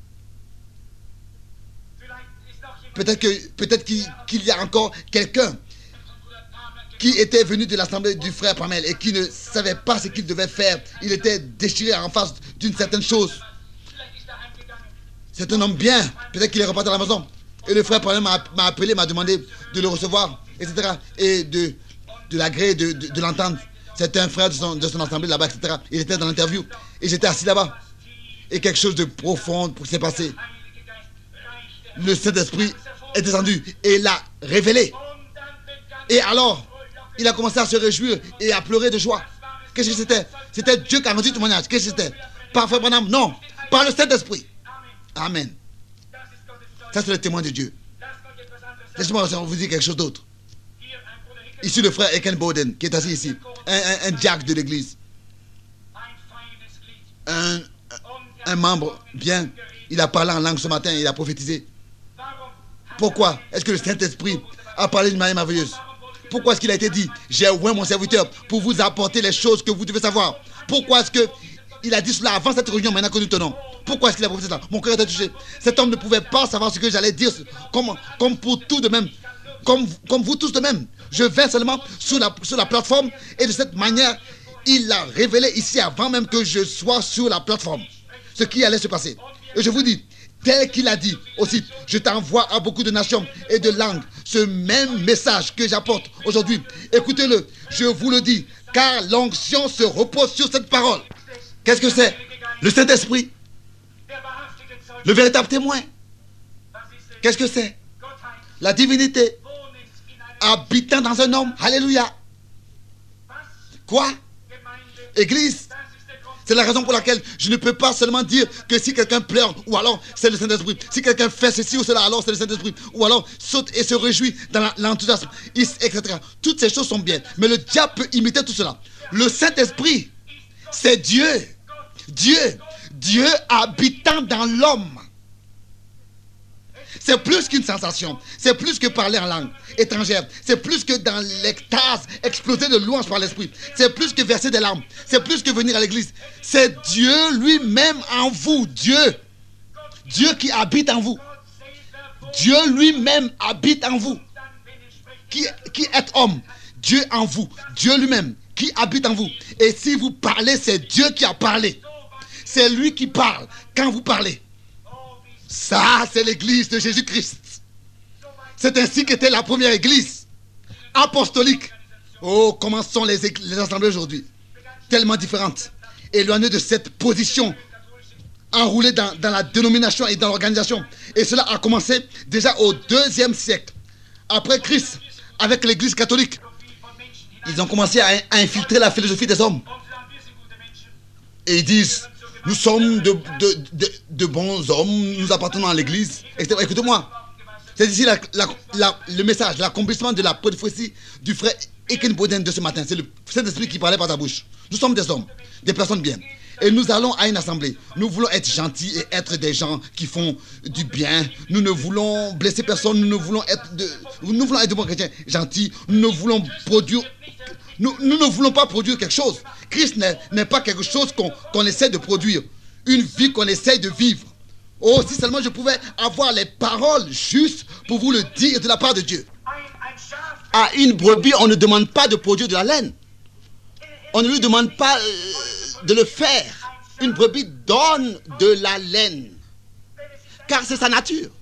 Peut-être qu'il y a encore quelqu'un qui était venu de l'assemblée du frère Pamel et qui ne savait pas ce qu'il devait faire. Il était déchiré en face d'une certaine chose. C'est un homme bien. Peut-être qu'il est reparti à la maison. Et le frère Pamel m'a appelé, m'a demandé de le recevoir, etc. Et de l'agréer, de l'entendre. C'était un frère de son assemblée là-bas, etc. Il était dans l'interview. Et j'étais assis là-bas. Et quelque chose de profond s'est passé. Le Saint-Esprit est descendu. Et révélé. Et alors, il a commencé à se réjouir et à pleurer de joie. Qu'est-ce que c'était? C'était Dieu qui a rendu témoignage. Qu'est-ce que c'était? Par Frère Branham? Non. Par le Saint-Esprit. Amen. Ça, c'est le témoin de Dieu. Laissez-moi vous dire quelque chose d'autre. Ici, le frère Eken Bowden, qui est assis ici. Un diacre de l'église. Un membre bien. Il a parlé en langue ce matin, il a prophétisé. Pourquoi est-ce que le Saint-Esprit a parlé d'une manière merveilleuse? Pourquoi est-ce qu'il a été dit, j'ai oint mon serviteur pour vous apporter les choses que vous devez savoir? Pourquoi est-ce qu'il a dit cela avant cette réunion, maintenant que nous tenons? Pourquoi est-ce qu'il a prophétisé cela? Mon cœur était touché. Cet homme ne pouvait pas savoir ce que j'allais dire, comme pour tout de même, comme vous tous de même. Je vais seulement sur la plateforme et de cette manière, il l'a révélé ici avant même que je sois sur la plateforme. Ce qui allait se passer. Et je vous dis, tel qu'il a dit aussi, je t'envoie à beaucoup de nations et de langues ce même message que j'apporte aujourd'hui. Écoutez-le, je vous le dis, car l'onction se repose sur cette parole. Qu'est-ce que c'est? Le Saint-Esprit, le véritable témoin. Qu'est-ce que c'est? La divinité habitant dans un homme. Alléluia. Quoi? Église. C'est la raison pour laquelle je ne peux pas seulement dire que si quelqu'un pleure, ou alors c'est le Saint-Esprit. Si quelqu'un fait ceci ou cela, alors c'est le Saint-Esprit. Ou alors saute et se réjouit dans l'enthousiasme, etc. Toutes ces choses sont bien. Mais le diable peut imiter tout cela. Le Saint-Esprit, c'est Dieu. Dieu habitant dans l'homme. C'est plus qu'une sensation. C'est plus que parler en langue étrangère. C'est plus que dans l'extase exploser de louanges par l'esprit. C'est plus que verser des larmes. C'est plus que venir à l'église. C'est Dieu lui-même en vous. Dieu qui habite en vous. Dieu lui-même habite en vous. Qui est homme? Dieu en vous. Dieu lui-même qui habite en vous. Et si vous parlez, c'est Dieu qui a parlé. C'est lui qui parle quand vous parlez. Ça, c'est l'église de Jésus-Christ. C'est ainsi qu'était la première église apostolique. Oh, comment sont les assemblées aujourd'hui? Tellement différentes. Éloignées de cette position, enroulées dans la dénomination et dans l'organisation. Et cela a commencé déjà au 2e siècle. Après Christ, avec l'église catholique. Ils ont commencé à infiltrer la philosophie des hommes. Et ils disent, nous sommes de bons hommes, nous appartenons à l'église, etc. Écoutez-moi, c'est ici le message, l'accomplissement de la prophétie du frère Eken Bowden de ce matin. C'est le Saint-Esprit qui parlait par ta bouche. Nous sommes des hommes, des personnes bien. Et nous allons à une assemblée. Nous voulons être gentils et être des gens qui font du bien. Nous ne voulons blesser personne. Nous voulons être de bons chrétiens gentils. Nous ne voulons produire... Nous ne voulons pas produire quelque chose. Christ n'est pas quelque chose qu'on essaie de produire. Une vie qu'on essaie de vivre. Oh, si seulement je pouvais avoir les paroles justes pour vous le dire de la part de Dieu. À une brebis, on ne demande pas de produire de la laine. On ne lui demande pas de le faire. Une brebis donne de la laine. Car c'est sa nature.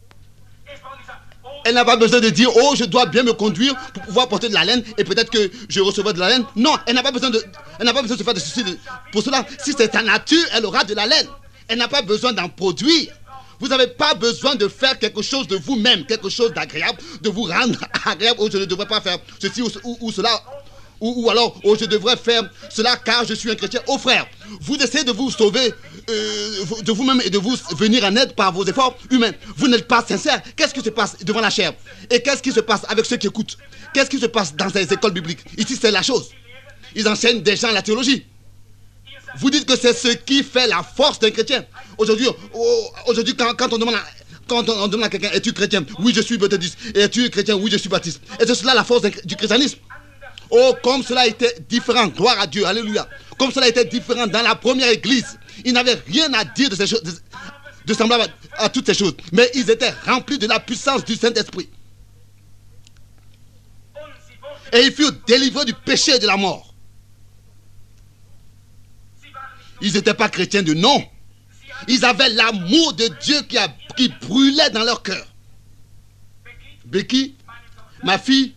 Elle n'a pas besoin de dire, oh, je dois bien me conduire pour pouvoir porter de la laine et peut-être que je recevrai de la laine. Non, elle n'a pas besoin de se faire de soucis pour cela. Si c'est sa nature, elle aura de la laine. Elle n'a pas besoin d'en produire. Vous n'avez pas besoin de faire quelque chose de vous-même, quelque chose d'agréable, de vous rendre agréable. Oh, je ne devrais pas faire ceci ou cela. Ou alors, oh, je devrais faire cela car je suis un chrétien. Oh frère, vous essayez de vous sauver de vous-même et de vous venir en aide par vos efforts humains. Vous n'êtes pas sincère. Qu'est-ce qui se passe devant la chair? Et qu'est-ce qui se passe avec ceux qui écoutent? Qu'est-ce qui se passe dans ces écoles bibliques? Ici, c'est la chose. Ils enseignent des gens la théologie. Vous dites que c'est ce qui fait la force d'un chrétien. Aujourd'hui, quand on demande à quelqu'un, es-tu chrétien? Oui, je suis baptiste. Es-tu chrétien? Oui, je suis baptiste. Et c'est cela la force du christianisme. Oh, comme cela était différent, gloire à Dieu, alléluia. Comme cela était différent dans la première église. Ils n'avaient rien à dire de ces choses, de semblable à toutes ces choses. Mais ils étaient remplis de la puissance du Saint-Esprit. Et ils furent délivrés du péché et de la mort. Ils n'étaient pas chrétiens de nom. Ils avaient l'amour de Dieu qui brûlait dans leur cœur. Becky, ma fille,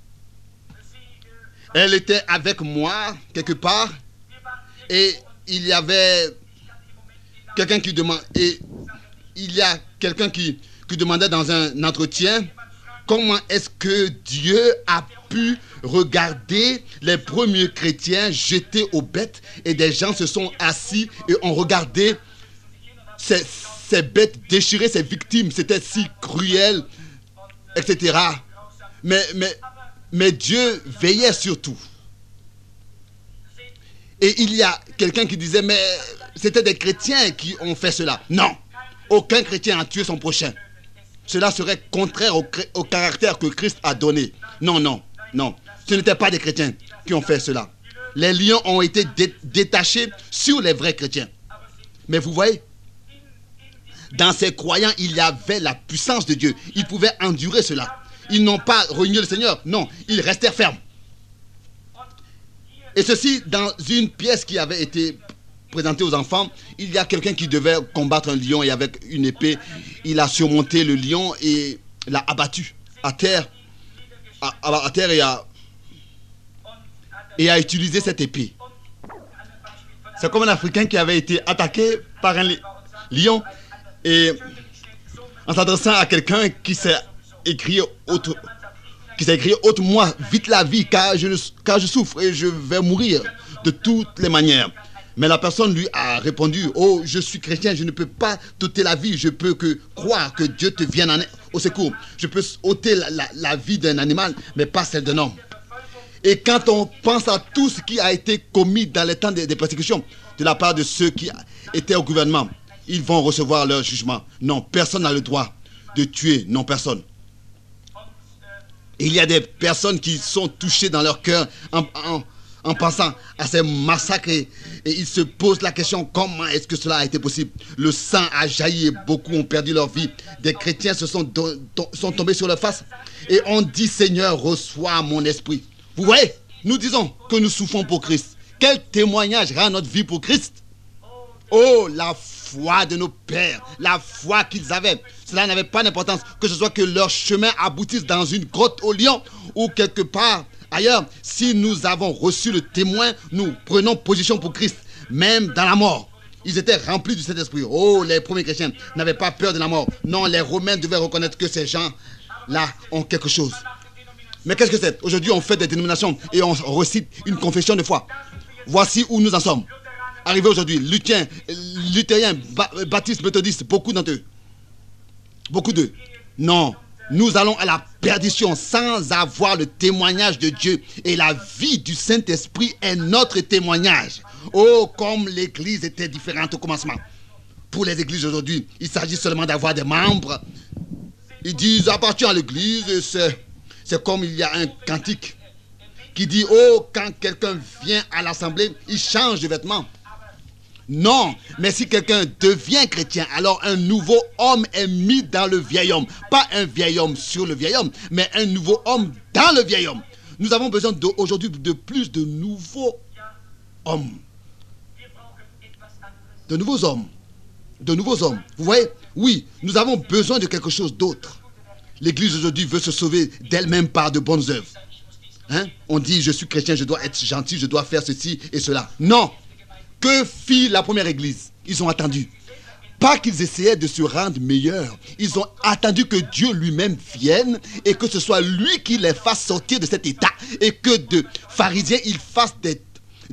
elle était avec moi quelque part et il y avait quelqu'un qui demandait, et il y a quelqu'un qui demandait dans un entretien comment est-ce que Dieu a pu regarder les premiers chrétiens jetés aux bêtes et des gens se sont assis et ont regardé ces bêtes déchirer ces victimes. C'était si cruel, etc. Mais Dieu veillait sur tout. Et il y a quelqu'un qui disait, mais c'était des chrétiens qui ont fait cela. Non, aucun chrétien n'a tué son prochain. Cela serait contraire au caractère que Christ a donné. Non, non, non. Ce n'étaient pas des chrétiens qui ont fait cela. Les lions ont été détachés sur les vrais chrétiens. Mais vous voyez, dans ces croyants, il y avait la puissance de Dieu. Ils pouvaient endurer cela. Ils n'ont pas renié le Seigneur. Non, ils restèrent fermes. Et ceci, dans une pièce qui avait été présentée aux enfants, il y a quelqu'un qui devait combattre un lion et avec une épée, il a surmonté le lion et l'a abattu à terre, et a utilisé cette épée. C'est comme un Africain qui avait été attaqué par un lion et en s'adressant à quelqu'un qui s'est écrit ôte-moi vite la vie car je souffre et je vais mourir de toutes les manières. Mais la personne lui a répondu, oh, je suis chrétien, je ne peux pas t'ôter la vie, je peux que croire que Dieu te vienne au secours. Je peux ôter la vie d'un animal, mais pas celle d'un homme. Et quand on pense à tout ce qui a été commis dans les temps des persécutions de la part de ceux qui étaient au gouvernement, ils vont recevoir leur jugement. Non, personne n'a le droit de tuer, non, personne. Il y a des personnes qui sont touchées dans leur cœur en pensant à ces massacres et ils se posent la question, comment est-ce que cela a été possible? Le sang a jailli et beaucoup ont perdu leur vie. Des chrétiens sont tombés sur leur face et on dit, Seigneur, reçois mon esprit. Vous voyez, nous disons que nous souffrons pour Christ. Quel témoignage rend notre vie pour Christ? Oh, la foi de nos pères, la foi qu'ils avaient. Cela n'avait pas d'importance, que ce soit que leur chemin aboutisse dans une grotte au lion ou quelque part ailleurs. Si nous avons reçu le témoin, nous prenons position pour Christ, même dans la mort. Ils étaient remplis du Saint-Esprit. Oh, les premiers chrétiens n'avaient pas peur de la mort. Non, les Romains devaient reconnaître que ces gens-là ont quelque chose. Mais qu'est-ce que c'est? Aujourd'hui, on fait des dénominations et on recite une confession de foi. Voici où nous en sommes. Arrivé aujourd'hui, luthériens, baptistes, méthodistes, beaucoup d'entre eux. Beaucoup d'eux. Non, nous allons à la perdition sans avoir le témoignage de Dieu. Et la vie du Saint-Esprit est notre témoignage. Oh, comme l'Église était différente au commencement. Pour les églises aujourd'hui, il s'agit seulement d'avoir des membres. Ils disent, appartient à l'Église, c'est comme il y a un cantique qui dit, oh, quand quelqu'un vient à l'assemblée, il change de vêtements. Non, mais si quelqu'un devient chrétien, alors un nouveau homme est mis dans le vieil homme. Pas un vieil homme sur le vieil homme, mais un nouveau homme dans le vieil homme. Nous avons besoin aujourd'hui de plus de nouveaux hommes. De nouveaux hommes. De nouveaux hommes. Vous voyez? Oui, nous avons besoin de quelque chose d'autre. L'Église aujourd'hui veut se sauver d'elle-même par de bonnes œuvres. Hein? On dit, je suis chrétien, je dois être gentil, je dois faire ceci et cela. Non! Que fit la première église? Ils ont attendu. Pas qu'ils essayaient de se rendre meilleurs. Ils ont attendu que Dieu lui-même vienne et que ce soit lui qui les fasse sortir de cet état. Et que de pharisiens, ils fassent des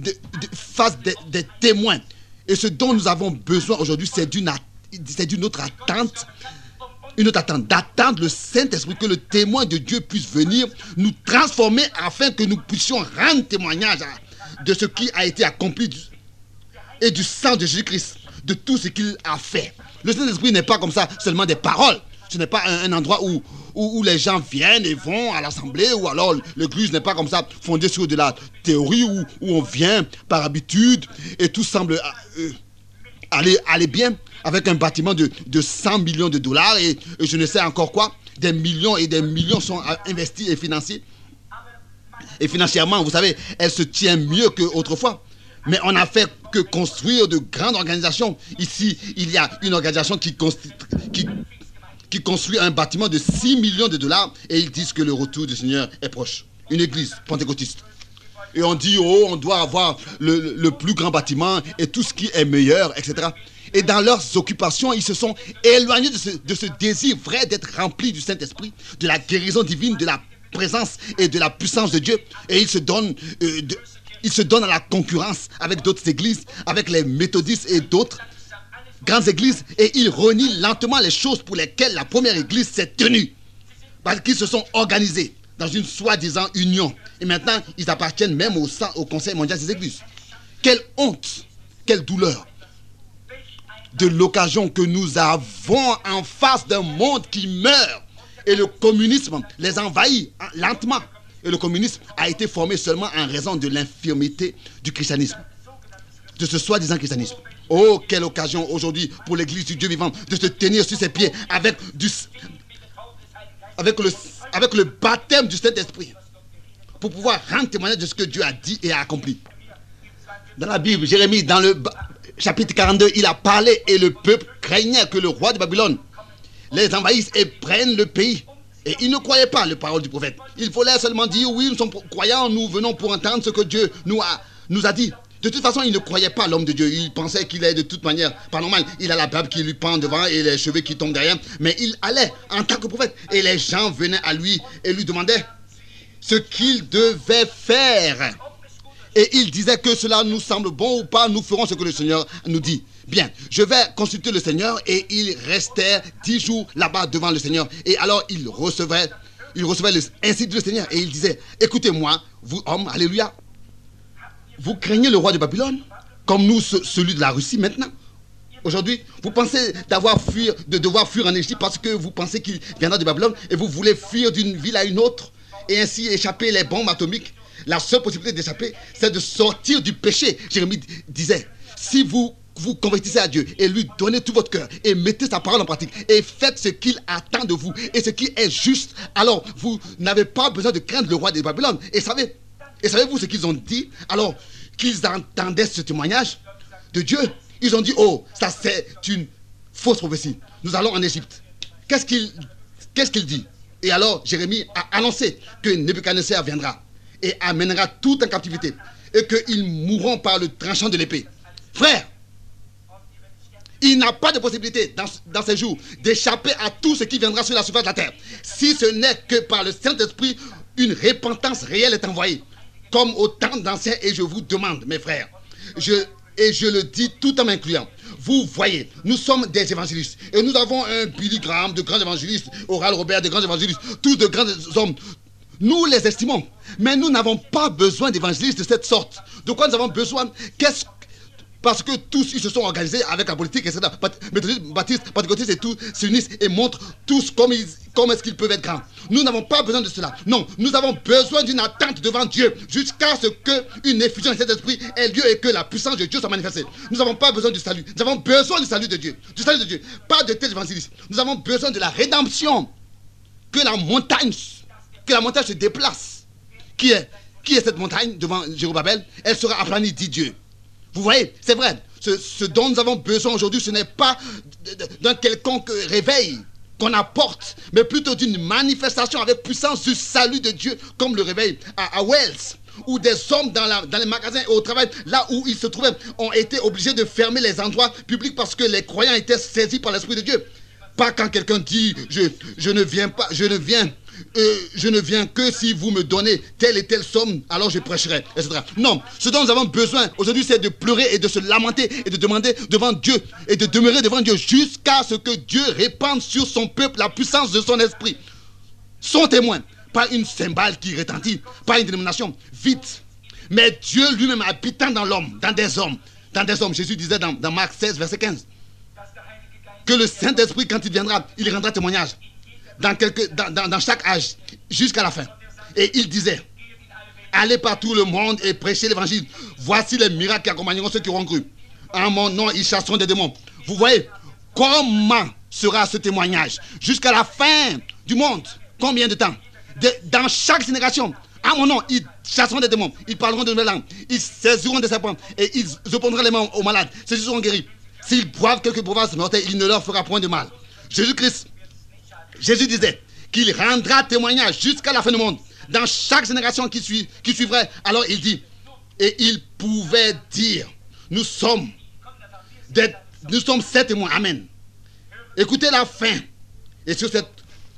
témoins. Et ce dont nous avons besoin aujourd'hui, c'est d'une autre attente. Une autre attente. D'attendre le Saint-Esprit, que le témoin de Dieu puisse venir nous transformer afin que nous puissions rendre témoignage de ce qui a été accompli et du sang de Jésus-Christ, de tout ce qu'il a fait. Le Saint-Esprit n'est pas comme ça, seulement des paroles. Ce n'est pas un endroit où les gens viennent et vont à l'assemblée, ou alors l'église n'est pas comme ça, fondée sur de la théorie, où on vient par habitude, et tout semble aller bien, avec un bâtiment de 100 millions de dollars, et je ne sais encore quoi, des millions et des millions sont investis et financés. Et financièrement, vous savez, elle se tient mieux qu'autrefois. Mais on n'a fait que construire de grandes organisations. Ici, il y a une organisation qui construit un bâtiment de 6 millions de dollars et ils disent que le retour du Seigneur est proche. Une église pentecôtiste. Et on dit, oh, on doit avoir le plus grand bâtiment et tout ce qui est meilleur, etc. Et dans leurs occupations, ils se sont éloignés de ce désir vrai d'être remplis du Saint-Esprit, de la guérison divine, de la présence et de la puissance de Dieu. Et ils se donnent à la concurrence avec d'autres églises, avec les méthodistes et d'autres grandes églises. Et ils renient lentement les choses pour lesquelles la première église s'est tenue. Parce qu'ils se sont organisés dans une soi-disant union. Et maintenant, ils appartiennent même au Conseil mondial des églises. Quelle honte, quelle douleur de l'occasion que nous avons en face d'un monde qui meurt. Et le communisme les envahit lentement. Et le communisme a été formé seulement en raison de l'infirmité du christianisme. De ce soi-disant christianisme. Oh, quelle occasion aujourd'hui pour l'église du Dieu vivant de se tenir sur ses pieds avec le baptême du Saint-Esprit. Pour pouvoir rendre témoignage de ce que Dieu a dit et a accompli. Dans la Bible, Jérémie, dans le chapitre 42, il a parlé et le peuple craignait que le roi de Babylone les envahisse et prenne le pays. Et ils ne croyaient pas les paroles du prophète. Il fallait seulement dire, oui, nous sommes croyants, nous venons pour entendre ce que Dieu nous a dit. De toute façon, il ne croyait pas l'homme de Dieu. Il pensait qu'il est de toute manière pas normal. Il a la barbe qui lui pend devant et les cheveux qui tombent derrière. Mais il allait en tant que prophète. Et les gens venaient à lui et lui demandaient ce qu'il devait faire. Et il disait que cela nous semble bon ou pas, nous ferons ce que le Seigneur nous dit. Bien, je vais consulter le Seigneur. Et il restait 10 jours là-bas devant le Seigneur. Et alors il recevait ainsi dit le Seigneur. Et il disait, écoutez-moi, vous hommes, alléluia. Vous craignez le roi de Babylone, comme nous, celui de la Russie maintenant. Aujourd'hui, vous pensez de devoir fuir en Égypte parce que vous pensez qu'il viendra de Babylone et vous voulez fuir d'une ville à une autre et ainsi échapper les bombes atomiques. La seule possibilité d'échapper, c'est de sortir du péché. Jérémie disait, si vous vous convertissez à Dieu et lui donnez tout votre cœur et mettez sa parole en pratique et faites ce qu'il attend de vous et ce qui est juste, alors vous n'avez pas besoin de craindre le roi de Babylone. Et savez-vous ce qu'ils ont dit alors qu'ils entendaient ce témoignage de Dieu? Ils ont dit, oh, ça c'est une fausse prophétie. Nous allons en Égypte. Qu'est-ce qu'il dit? Et alors Jérémie a annoncé que Nebuchadnezzar viendra et amènera tout en captivité et qu'ils mourront par le tranchant de l'épée. Frère, il n'a pas de possibilité dans ces jours d'échapper à tout ce qui viendra sur la surface de la terre. Si ce n'est que par le Saint-Esprit, une repentance réelle est envoyée. Comme au temps d'anciens, et je vous demande, mes frères, je le dis tout en m'incluant, vous voyez, nous sommes des évangélistes, et nous avons un Billy Graham de grands évangélistes, Oral Robert de grands évangélistes, tous de grands hommes. Nous les estimons, mais nous n'avons pas besoin d'évangélistes de cette sorte. De quoi nous avons besoin? Parce que tous ils se sont organisés avec la politique, etc. Méthodistes, baptistes, pentecôtistes et tous s'unissent et montrent tous comment est-ce qu'ils peuvent être grands. Nous n'avons pas besoin de cela. Non, nous avons besoin d'une attente devant Dieu jusqu'à ce qu'une effusion de cet esprit ait lieu et que la puissance de Dieu soit manifestée. Nous n'avons pas besoin du salut. Nous avons besoin du salut de Dieu. Du salut de Dieu. Pas de tel évangéliste. Nous avons besoin de la rédemption. Que la montagne se déplace. Qui est cette montagne devant Jérusalem? Elle sera aplanie, dit Dieu. Vous voyez, c'est vrai, ce dont nous avons besoin aujourd'hui, ce n'est pas d'un quelconque réveil qu'on apporte, mais plutôt d'une manifestation avec puissance du salut de Dieu, comme le réveil à Wells, où des hommes dans les magasins et au travail, là où ils se trouvaient, ont été obligés de fermer les endroits publics parce que les croyants étaient saisis par l'Esprit de Dieu. Pas quand quelqu'un dit, je ne viens que si vous me donnez telle et telle somme, alors je prêcherai, etc. Non, ce dont nous avons besoin aujourd'hui, c'est de pleurer et de se lamenter et de demander devant Dieu et de demeurer devant Dieu jusqu'à ce que Dieu répande sur son peuple la puissance de son esprit. Son témoin, pas une cymbale qui retentit, pas une dénomination, vite. Mais Dieu lui-même habitant dans l'homme, dans des hommes. Jésus disait dans Marc 16, verset 15, que le Saint-Esprit, quand il viendra, il rendra témoignage. Dans chaque âge, jusqu'à la fin. Et il disait, allez par tout le monde et prêchez l'évangile. Voici les miracles qui accompagneront ceux qui auront cru. En mon nom, ils chasseront des démons. Vous voyez, comment sera ce témoignage jusqu'à la fin du monde? Combien de temps? Dans chaque génération, en mon nom, ils chasseront des démons. Ils parleront de nouvelles langues. Ils saisiront des serpents et ils opposeront les mains aux malades. Ceux-ci seront guéris. S'ils boivent quelques breuvages mortels, il ne leur fera point de mal. Jésus disait qu'il rendra témoignage jusqu'à la fin du monde, dans chaque génération qui suivrait. Alors il dit, et il pouvait dire, nous sommes des Nous sommes ces témoins. Amen. Écoutez la fin. Et sur cette...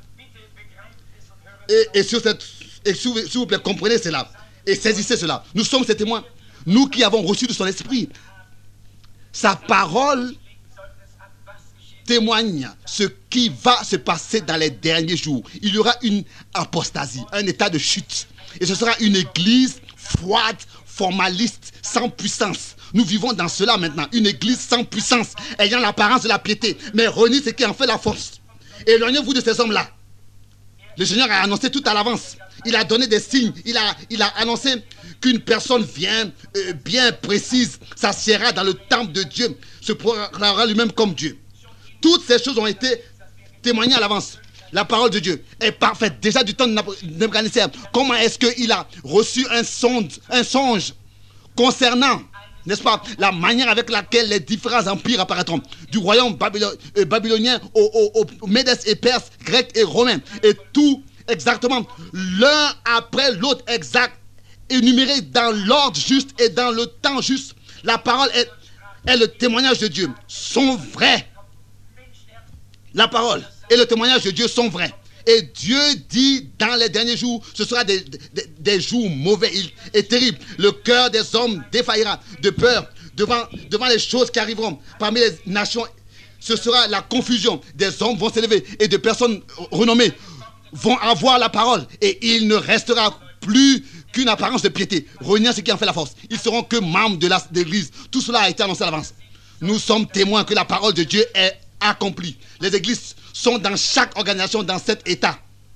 Et s'il vous plaît, comprenez cela. Et saisissez cela. Nous sommes ces témoins. Nous qui avons reçu de son esprit. Sa parole témoigne ce qui va se passer dans les derniers jours. Il y aura une apostasie, un état de chute. Et ce sera une église froide, formaliste, sans puissance. Nous vivons dans cela maintenant. Une église sans puissance, ayant l'apparence de la piété, mais renie ce qui en fait la force. Éloignez-vous de ces hommes-là. Le Seigneur a annoncé tout à l'avance. Il a donné des signes. Il a annoncé qu'une personne bien précise s'assiera dans le temple de Dieu, se proclamera lui-même comme Dieu. Toutes ces choses ont été témoignées à l'avance. La parole de Dieu est parfaite. Déjà du temps de Nebuchadnezzar, comment est-ce qu'il a reçu un songe concernant, n'est-ce pas, la manière avec laquelle les différents empires apparaîtront, du royaume babylonien aux Médès et Perses, Grecs et Romains, et tout exactement l'un après l'autre, exact, énuméré dans l'ordre juste et dans le temps juste. La parole est le témoignage de Dieu, sont vrais. La parole et le témoignage de Dieu sont vrais. Et Dieu dit dans les derniers jours, ce sera des jours mauvais et terribles. Le cœur des hommes défaillira de peur devant les choses qui arriveront. Parmi les nations, ce sera la confusion. Des hommes vont s'élever et de personnes renommées vont avoir la parole. Et il ne restera plus qu'une apparence de piété, reniant ce qui en fait la force. Ils seront que membres de l'église. Tout cela a été annoncé à l'avance. Nous sommes témoins que la parole de Dieu est accomplie. Les églises sont dans chaque organisation dans cet état.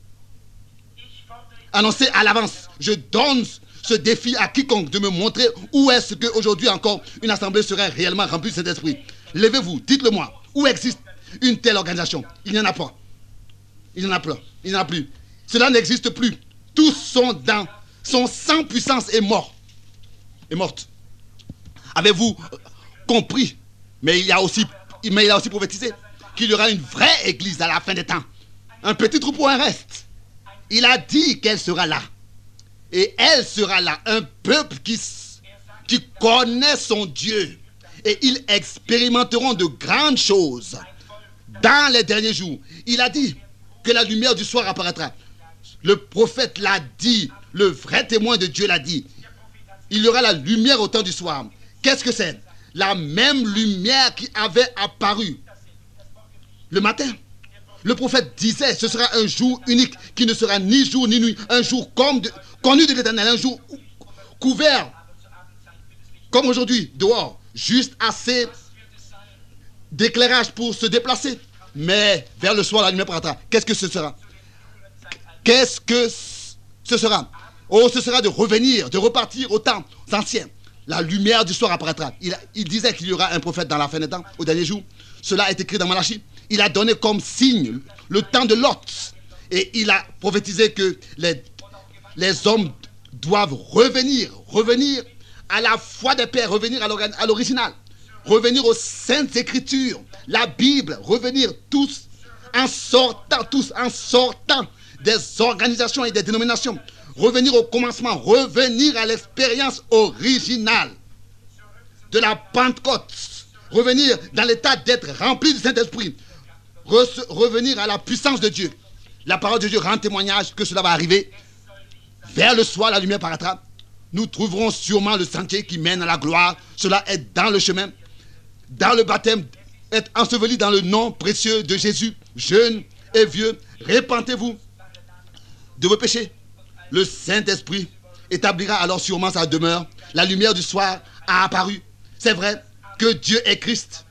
Annoncé à l'avance. Je donne ce défi à quiconque de me montrer où est-ce qu'aujourd'hui encore une assemblée serait réellement remplie de cet esprit. Levez-vous, dites-le moi. Où existe une telle organisation? Il n'y en a pas. Il n'y en a plus. Il n'y en a plus. Cela n'existe plus. Tous sont sans puissance et morts. Et mortes. Avez-vous compris? Mais il a aussi prophétisé qu'il y aura une vraie église à la fin des temps. Un petit troupeau, un reste. Il a dit qu'elle sera là. Et elle sera là. Un peuple qui connaît son Dieu. Et ils expérimenteront de grandes choses dans les derniers jours. Il a dit que la lumière du soir apparaîtra. Le prophète l'a dit. Le vrai témoin de Dieu l'a dit. Il y aura la lumière au temps du soir. Qu'est-ce que c'est? La même lumière qui avait apparu le matin. Le prophète disait, ce sera un jour unique qui ne sera ni jour ni nuit. Un jour connu de l'Éternel, un jour couvert comme aujourd'hui, dehors. Juste assez d'éclairage pour se déplacer. Mais vers le soir, la lumière paraîtra. Qu'est-ce que ce sera? Qu'est-ce que ce sera? Oh, ce sera de revenir, de repartir au temps ancien. La lumière du soir apparaîtra. Il disait qu'il y aura un prophète dans la fin des temps, au dernier jour. Cela est écrit dans Malachie. Il a donné comme signe le temps de Lot. Et il a prophétisé que les hommes doivent revenir à la foi des pères, revenir à l'original, revenir aux saintes écritures, la Bible, revenir tous en sortant des organisations et des dénominations, revenir au commencement, revenir à l'expérience originale de la Pentecôte, revenir dans l'état d'être rempli du Saint-Esprit, revenir à la puissance de Dieu. La parole de Dieu rend témoignage que cela va arriver. Vers le soir, la lumière paraîtra. Nous trouverons sûrement le sentier qui mène à la gloire. Cela est dans le chemin, dans le baptême, être enseveli dans le nom précieux de Jésus. Jeunes et vieux, repentez-vous de vos péchés. Le Saint-Esprit établira alors sûrement sa demeure. La lumière du soir a apparu. C'est vrai que Dieu et Christ,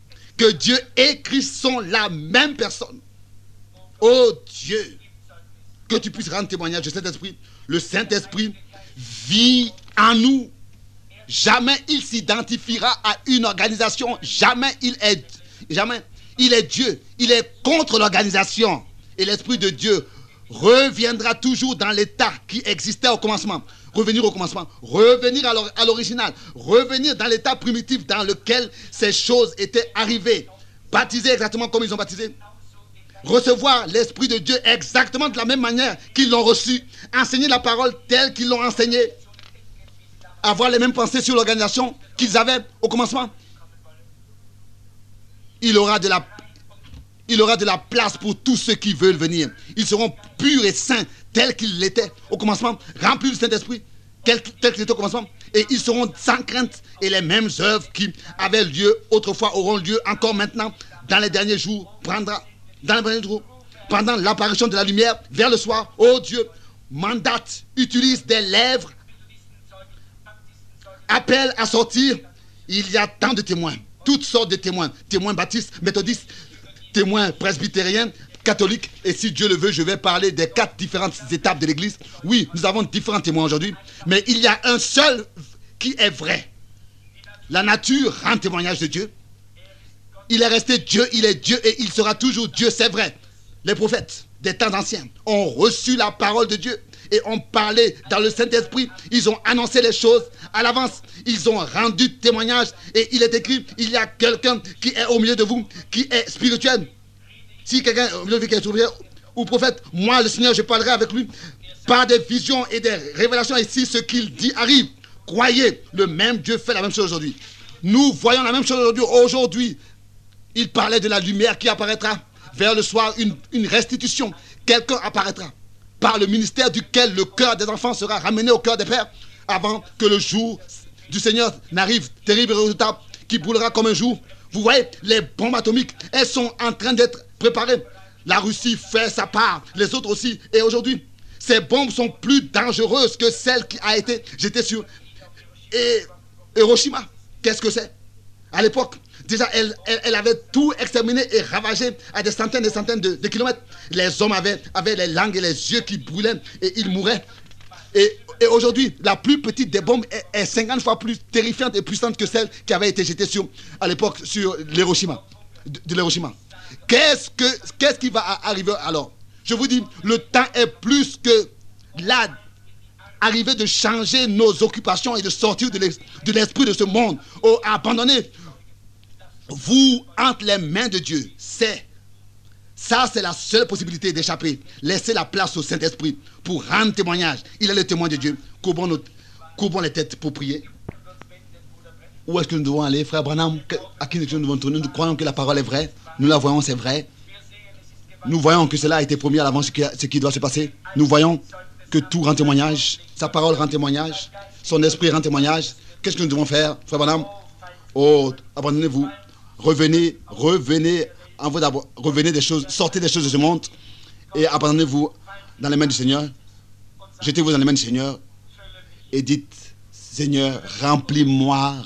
sont la même personne. Oh Dieu, que tu puisses rendre témoignage de cet esprit. Le Saint-Esprit vit en nous. Jamais il s'identifiera à une organisation. Jamais il est Dieu. Il est contre l'organisation. Et l'Esprit de Dieu reviendra toujours dans l'état qui existait au commencement. Revenir au commencement, revenir à l'original, revenir dans l'état primitif dans lequel ces choses étaient arrivées. Baptiser exactement comme ils ont baptisé. Recevoir l'Esprit de Dieu exactement de la même manière qu'ils l'ont reçu. Enseigner la parole telle qu'ils l'ont enseignée. Avoir les mêmes pensées sur l'organisation qu'ils avaient au commencement. il aura de la place pour tous ceux qui veulent venir. Ils seront purs et saints tels qu'ils l'étaient au commencement, remplis du Saint-Esprit, tels qu'ils étaient au commencement. Et ils seront sans crainte. Et les mêmes œuvres qui avaient lieu autrefois auront lieu encore maintenant dans les derniers jours. Pendant l'apparition de la lumière vers le soir, oh Dieu, mandate, utilise des lèvres, appelle à sortir. Il y a tant de témoins, toutes sortes de témoins, témoins baptistes, méthodistes, témoins presbytériens, catholiques. Et si Dieu le veut, je vais parler des 4 différentes étapes de l'Église. Oui, nous avons différents témoins aujourd'hui, mais il y a un seul qui est vrai. La nature rend témoignage de Dieu. Il est resté Dieu, il est Dieu et il sera toujours Dieu, c'est vrai. Les prophètes des temps anciens ont reçu la parole de Dieu et ont parlé dans le Saint-Esprit. Ils ont annoncé les choses à l'avance. Ils ont rendu témoignage et il est écrit, il y a quelqu'un qui est au milieu de vous, qui est spirituel. Si quelqu'un au milieu de vous qui est spirituel ou prophète, moi le Seigneur, je parlerai avec lui par des visions et des révélations. Et si ce qu'il dit arrive, croyez, le même Dieu fait la même chose aujourd'hui. Nous voyons la même chose aujourd'hui. Aujourd'hui, il parlait de la lumière qui apparaîtra. Vers le soir, une restitution. Quelqu'un apparaîtra par le ministère duquel le cœur des enfants sera ramené au cœur des pères avant que le jour du Seigneur n'arrive. Terrible résultat qui brûlera comme un jour. Vous voyez, les bombes atomiques, elles sont en train d'être préparées. La Russie fait sa part, les autres aussi. Et aujourd'hui, ces bombes sont plus dangereuses que celle qui a été jetée sur Hiroshima. Qu'est-ce que c'est? À l'époque, déjà, elle avait tout exterminé et ravagé à des centaines et des centaines de kilomètres. Les hommes avaient les langues et les yeux qui brûlaient et ils mouraient. Et aujourd'hui, la plus petite des bombes est 50 fois plus terrifiante et puissante que celle qui avait été jetée à l'époque sur l'Hiroshima. De l'Hiroshima. Qu'est-ce qui va arriver alors? Je vous dis, le temps est plus que là. Arriver de changer nos occupations et de sortir de l'esprit de ce monde. Oh, abandonnez vous entre les mains de Dieu. C'est la seule possibilité d'échapper. Laissez la place au Saint-Esprit pour rendre témoignage. Il est le témoin de Dieu. Courbons les têtes pour prier. Où est-ce que nous devons aller, frère Branham? À qui nous devons tourner? Nous croyons que la parole est vraie. Nous la voyons, c'est vrai. Nous voyons que cela a été promis à l'avance, ce qui doit se passer. Nous voyons que tout rend témoignage. Sa parole rend témoignage. Son esprit rend témoignage. Qu'est-ce que nous devons faire, frère Branham? Oh, abandonnez-vous. Revenez en vous d'abord. Revenez des choses, sortez des choses de ce monde et abandonnez-vous dans les mains du Seigneur. Jetez-vous dans les mains du Seigneur et dites, Seigneur, remplis-moi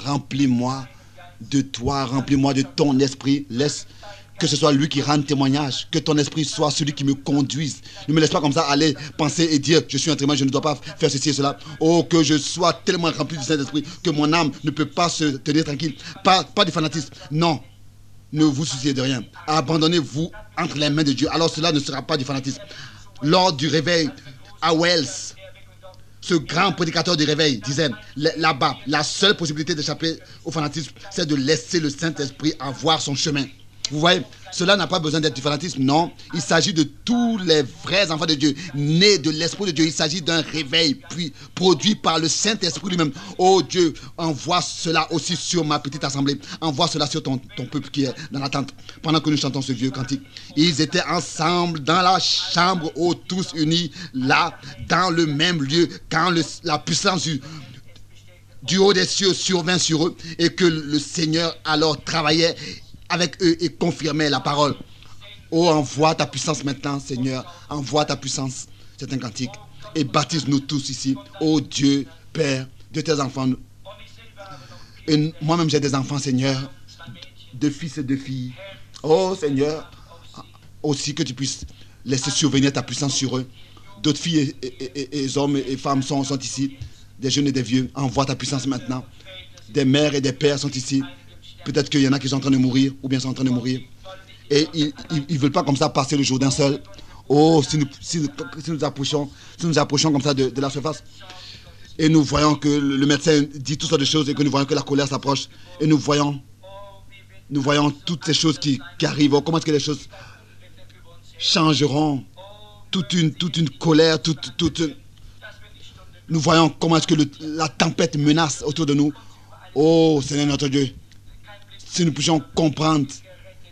de toi, remplis-moi de ton esprit. Laisse que ce soit lui qui rende témoignage, que ton esprit soit celui qui me conduise. Ne me laisse pas comme ça aller penser et dire, je suis un témoin, je ne dois pas faire ceci et cela. Oh, que je sois tellement rempli du Saint-Esprit que mon âme ne peut pas se tenir tranquille. Pas du fanatisme. Non, ne vous souciez de rien. Abandonnez-vous entre les mains de Dieu. Alors cela ne sera pas du fanatisme. Lors du réveil à Wells, ce grand prédicateur du réveil disait, là-bas, la seule possibilité d'échapper au fanatisme, c'est de laisser le Saint-Esprit avoir son chemin. Vous voyez, cela n'a pas besoin d'être du fanatisme, non. Il s'agit de tous les vrais enfants de Dieu, nés de l'Esprit de Dieu. Il s'agit d'un réveil, puis produit par le Saint-Esprit lui-même. Oh Dieu, envoie cela aussi sur ma petite assemblée. Envoie cela sur ton peuple qui est dans l'attente. Pendant que nous chantons ce vieux cantique, ils étaient ensemble dans la chambre, oh, tous unis, là, dans le même lieu, quand la puissance du haut des cieux survint sur eux, et que le Seigneur alors travaillait avec eux et confirmer la parole. Oh, envoie ta puissance maintenant, Seigneur. Envoie ta puissance. C'est un cantique. Et baptise-nous tous ici. Oh Dieu, Père, de tes enfants. Et moi-même, j'ai des enfants, Seigneur. De fils et de filles. Oh Seigneur, aussi que tu puisses laisser survenir ta puissance sur eux. D'autres filles et hommes et femmes sont ici. Des jeunes et des vieux. Envoie ta puissance maintenant. Des mères et des pères sont ici. Peut-être qu'il y en a qui sont en train de mourir, ou bien sont en train de mourir. Et ils ne veulent pas comme ça passer le jour d'un seul. Oh, si nous approchons comme ça de la surface, et nous voyons que le médecin dit toutes sortes de choses, et que nous voyons que la colère s'approche, et nous voyons toutes ces choses qui arrivent. Oh, comment est-ce que les choses changeront? Toute une colère, nous voyons comment est-ce que la tempête menace autour de nous. Oh, Seigneur notre Dieu, si nous pouvions comprendre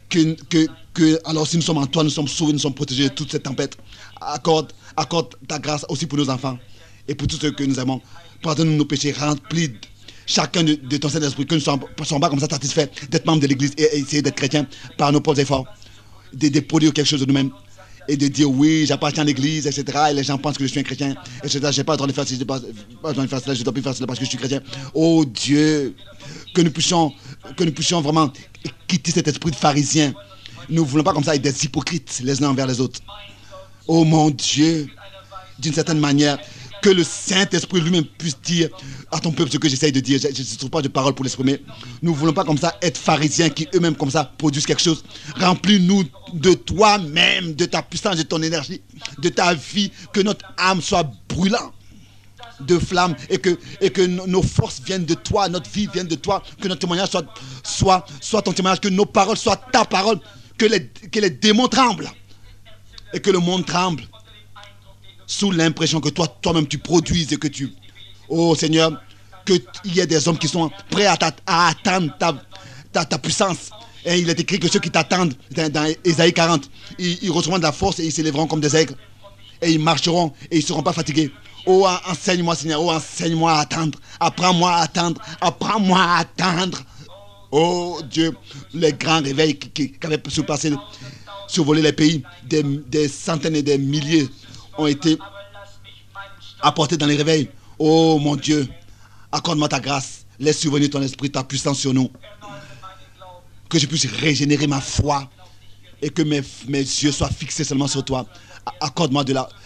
Alors si nous sommes en toi, nous sommes sauvés, nous sommes protégés de toute cette tempête. Accorde ta grâce aussi pour nos enfants et pour tous ceux que nous aimons. Pardonne-nous nos péchés, remplis chacun de ton Saint-Esprit, que nous ne soyons pas comme ça satisfaits d'être membres de l'Église et essayer d'être chrétiens par nos propres efforts, de produire quelque chose de nous-mêmes et de dire oui, j'appartiens à l'Église, etc. Et les gens pensent que je suis un chrétien, etc. Je n'ai pas le droit de faire cela, je dois plus faire cela parce que je suis chrétien. Oh Dieu, que nous puissions vraiment quitter cet esprit de pharisien. Nous ne voulons pas comme ça être des hypocrites les uns envers les autres. Oh mon Dieu, d'une certaine manière, que le Saint-Esprit lui-même puisse dire à ton peuple ce que j'essaye de dire. Je ne trouve pas de paroles pour l'exprimer. Nous ne voulons pas comme ça être pharisiens qui eux-mêmes comme ça produisent quelque chose. Remplis-nous de toi-même, de ta puissance, de ton énergie, de ta vie, que notre âme soit brûlante de flamme et que nos forces viennent de toi, notre vie vienne de toi, que notre témoignage soit ton témoignage, que nos paroles soient ta parole, que les démons tremblent et que le monde tremble sous l'impression que toi-même tu produises et que tu... Oh Seigneur, qu'il y ait des hommes qui sont prêts à attendre ta puissance. Et il est écrit que ceux qui t'attendent, dans Ésaïe 40, ils recevront de la force et ils s'élèveront comme des aigles. Et ils marcheront et ils ne seront pas fatigués. Oh, enseigne-moi Seigneur, oh, enseigne-moi à attendre. Apprends-moi à attendre, apprends-moi à attendre. Oh Dieu, les grands réveils qui avaient survolé les pays, des centaines et des milliers ont été apportés dans les réveils. Oh mon Dieu, accorde-moi ta grâce, laisse survenir ton esprit, ta puissance sur nous. Que je puisse régénérer ma foi et que mes yeux soient fixés seulement sur toi. Accorde-moi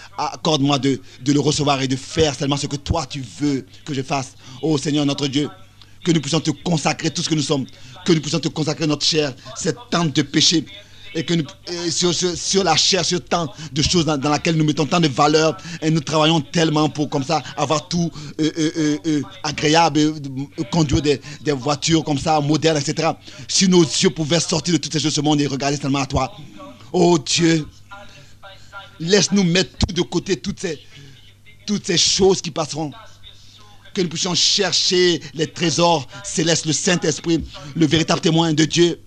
de le recevoir et de faire seulement ce que toi tu veux que je fasse. Oh Seigneur notre Dieu, que nous puissions te consacrer tout ce que nous sommes, que nous puissions te consacrer notre chair, cette tente de péché, et que sur la chair, sur tant de choses dans laquelle nous mettons tant de valeur, et nous travaillons tellement pour comme ça avoir tout agréable, conduire des voitures comme ça, modernes, etc. Si nos yeux pouvaient sortir de toutes ces choses de ce monde et regarder seulement à toi. Oh Dieu, laisse-nous mettre tout de côté, toutes ces choses qui passeront. Que nous puissions chercher les trésors célestes, le Saint-Esprit, le véritable témoin de Dieu.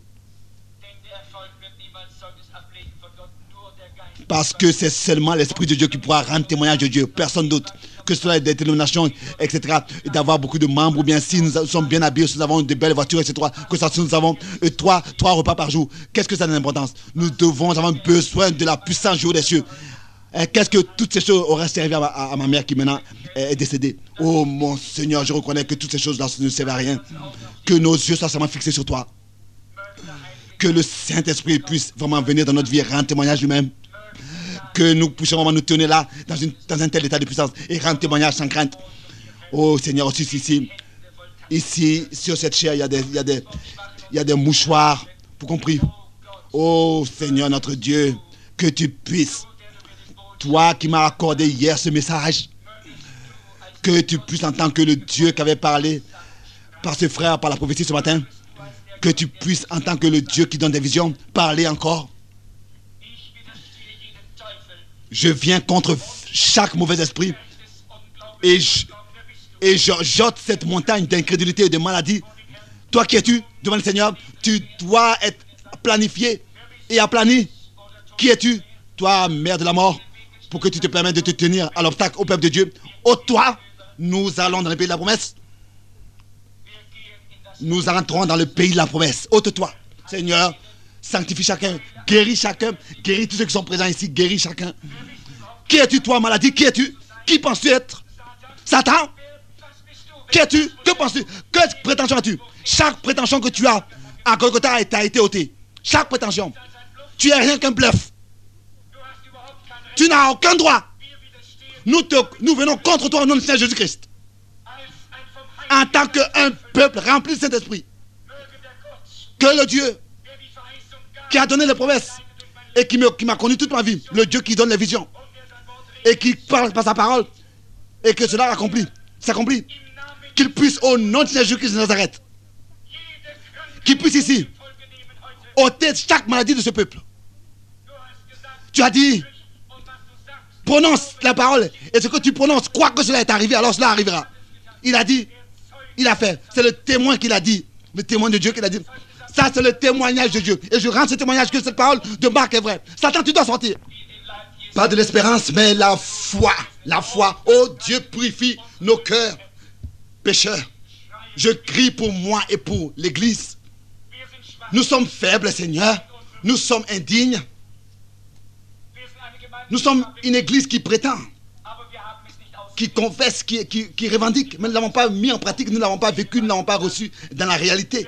Parce que c'est seulement l'Esprit de Dieu qui pourra rendre témoignage de Dieu, personne d'autre. Que ce soit des dénominations, etc. Et d'avoir beaucoup de membres, ou bien si nous sommes bien habillés, si nous avons de belles voitures, etc. Que ça, si nous avons trois repas par jour. Qu'est-ce que ça a d'importance? Nous devons avoir besoin de la puissance du haut des cieux. Qu'est-ce que toutes ces choses auraient servi à ma mère qui maintenant est décédée? Oh mon Seigneur, je reconnais que toutes ces choses-là ne servent à rien. Que nos yeux soient seulement fixés sur toi. Que le Saint-Esprit puisse vraiment venir dans notre vie et rendre témoignage lui-même. Que nous puissions vraiment nous tenir là, dans un tel état de puissance, et rendre témoignage sans crainte. Oh Seigneur, aussi ici, sur cette chair, il y a des mouchoirs pour compris. Oh Seigneur notre Dieu, que tu puisses, toi qui m'as accordé hier ce message, que tu puisses, en tant que le Dieu qui avait parlé par ce frère, par la prophétie ce matin, que tu puisses, en tant que le Dieu qui donne des visions, parler encore. Je viens contre chaque mauvais esprit et je jette cette montagne d'incrédulité et de maladie. Toi qui es-tu devant le Seigneur? Tu dois être planifié et aplani. Qui es-tu? Toi, mère de la mort, pour que tu te permettes de te tenir à l'obstacle au peuple de Dieu. Ôte-toi, nous allons dans le pays de la promesse. Nous rentrons dans le pays de la promesse. Ôte-toi, Seigneur. Sanctifie chacun, guéris tous ceux qui sont présents ici, guéris chacun. Qui es-tu toi, maladie? Qui es-tu? Qui penses-tu être? Satan? Qui es-tu? Que penses-tu? Quelle prétention as-tu? Chaque prétention que tu as à Golgotha t'a été ôtée. Chaque prétention. Tu n'es rien qu'un bluff. Tu n'as aucun droit. Nous venons contre toi au nom du Seigneur Jésus-Christ. En tant qu'un peuple rempli de Saint-Esprit. Que le Dieu qui a donné les promesses et qui m'a connu toute ma vie, le Dieu qui donne les visions et qui parle par sa parole et que cela s'accomplit, qu'il puisse au nom de Jésus-Christ de Nazareth, qu'il puisse ici ôter chaque maladie de ce peuple. Tu as dit, prononce la parole et ce que tu prononces, crois que cela est arrivé, alors cela arrivera. Il a dit, il a fait, c'est le témoin qui l'a dit, le témoin de Dieu qui l'a dit. Ça, c'est le témoignage de Dieu. Et je rends ce témoignage que cette parole de Marc est vraie. Satan, tu dois sortir. Pas de l'espérance, mais la foi. La foi. Oh Dieu, purifie nos cœurs pécheurs. Je crie pour moi et pour l'Église. Nous sommes faibles, Seigneur. Nous sommes indignes. Nous sommes une Église qui prétend, qui confesse, qui revendique. Mais nous ne l'avons pas mis en pratique, nous ne l'avons pas vécu, nous ne l'avons pas reçu dans la réalité.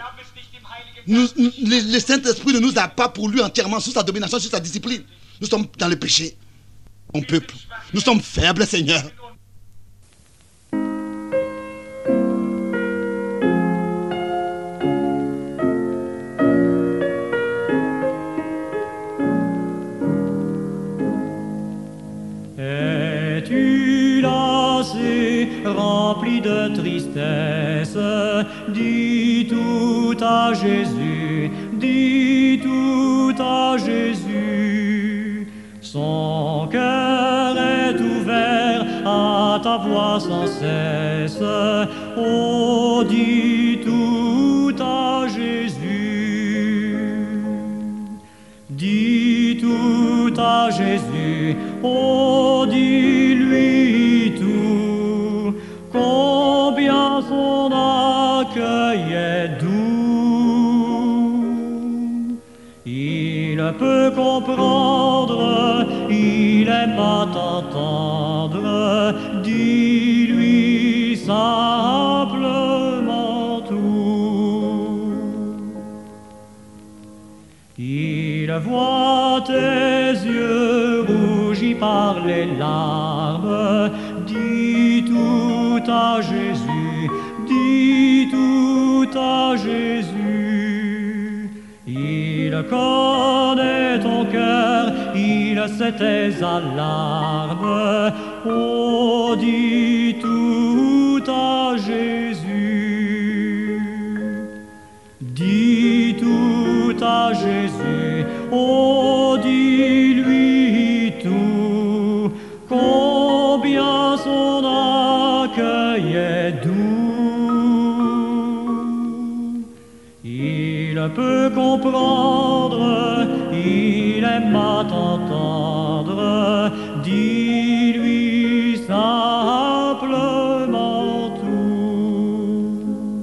Le Saint-Esprit ne nous a pas pour lui entièrement sous sa domination, sous sa discipline. Nous sommes dans le péché, mon peuple. Nous sommes faibles, Seigneur. Es-tu lassé, rempli de tristesse? Dis tout à Jésus, dis tout à Jésus. Son cœur est ouvert à ta voix sans cesse. Oh, dis tout à Jésus. Dis tout à Jésus. Oh, dis-lui tout. Combien son accueil est doux. Il peut comprendre, il aime à t'entendre. Dis-lui simplement tout. Il voit tes yeux rougis par les larmes. Dis tout à Jésus, dis tout à Jésus. Il connaît ton cœur, il sait tes alarmes. Oh, dis tout à Jésus. Dis tout à Jésus. Oh, dis-lui tout. Combien son accueil est doux. Il peut comprendre, il aime à t'entendre. Dis-lui simplement tout.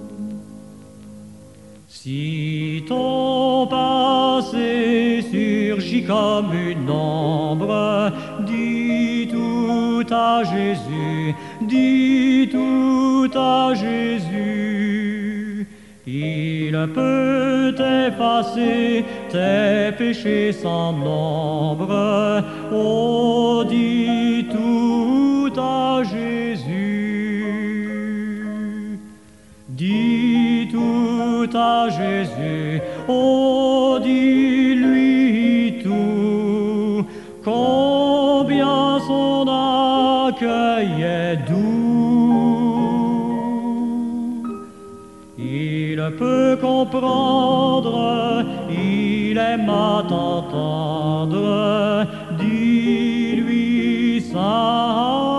Si ton passé surgit comme une ombre, dis tout à Jésus, dis tout à Jésus. Il peut effacer tes péchés sans nombre. Oh, dis tout à Jésus. Dis tout à Jésus. Oh, dis-lui tout. Combien son accueil est doux. Il peut comprendre, il aime à t'entendre. Dis-lui ça.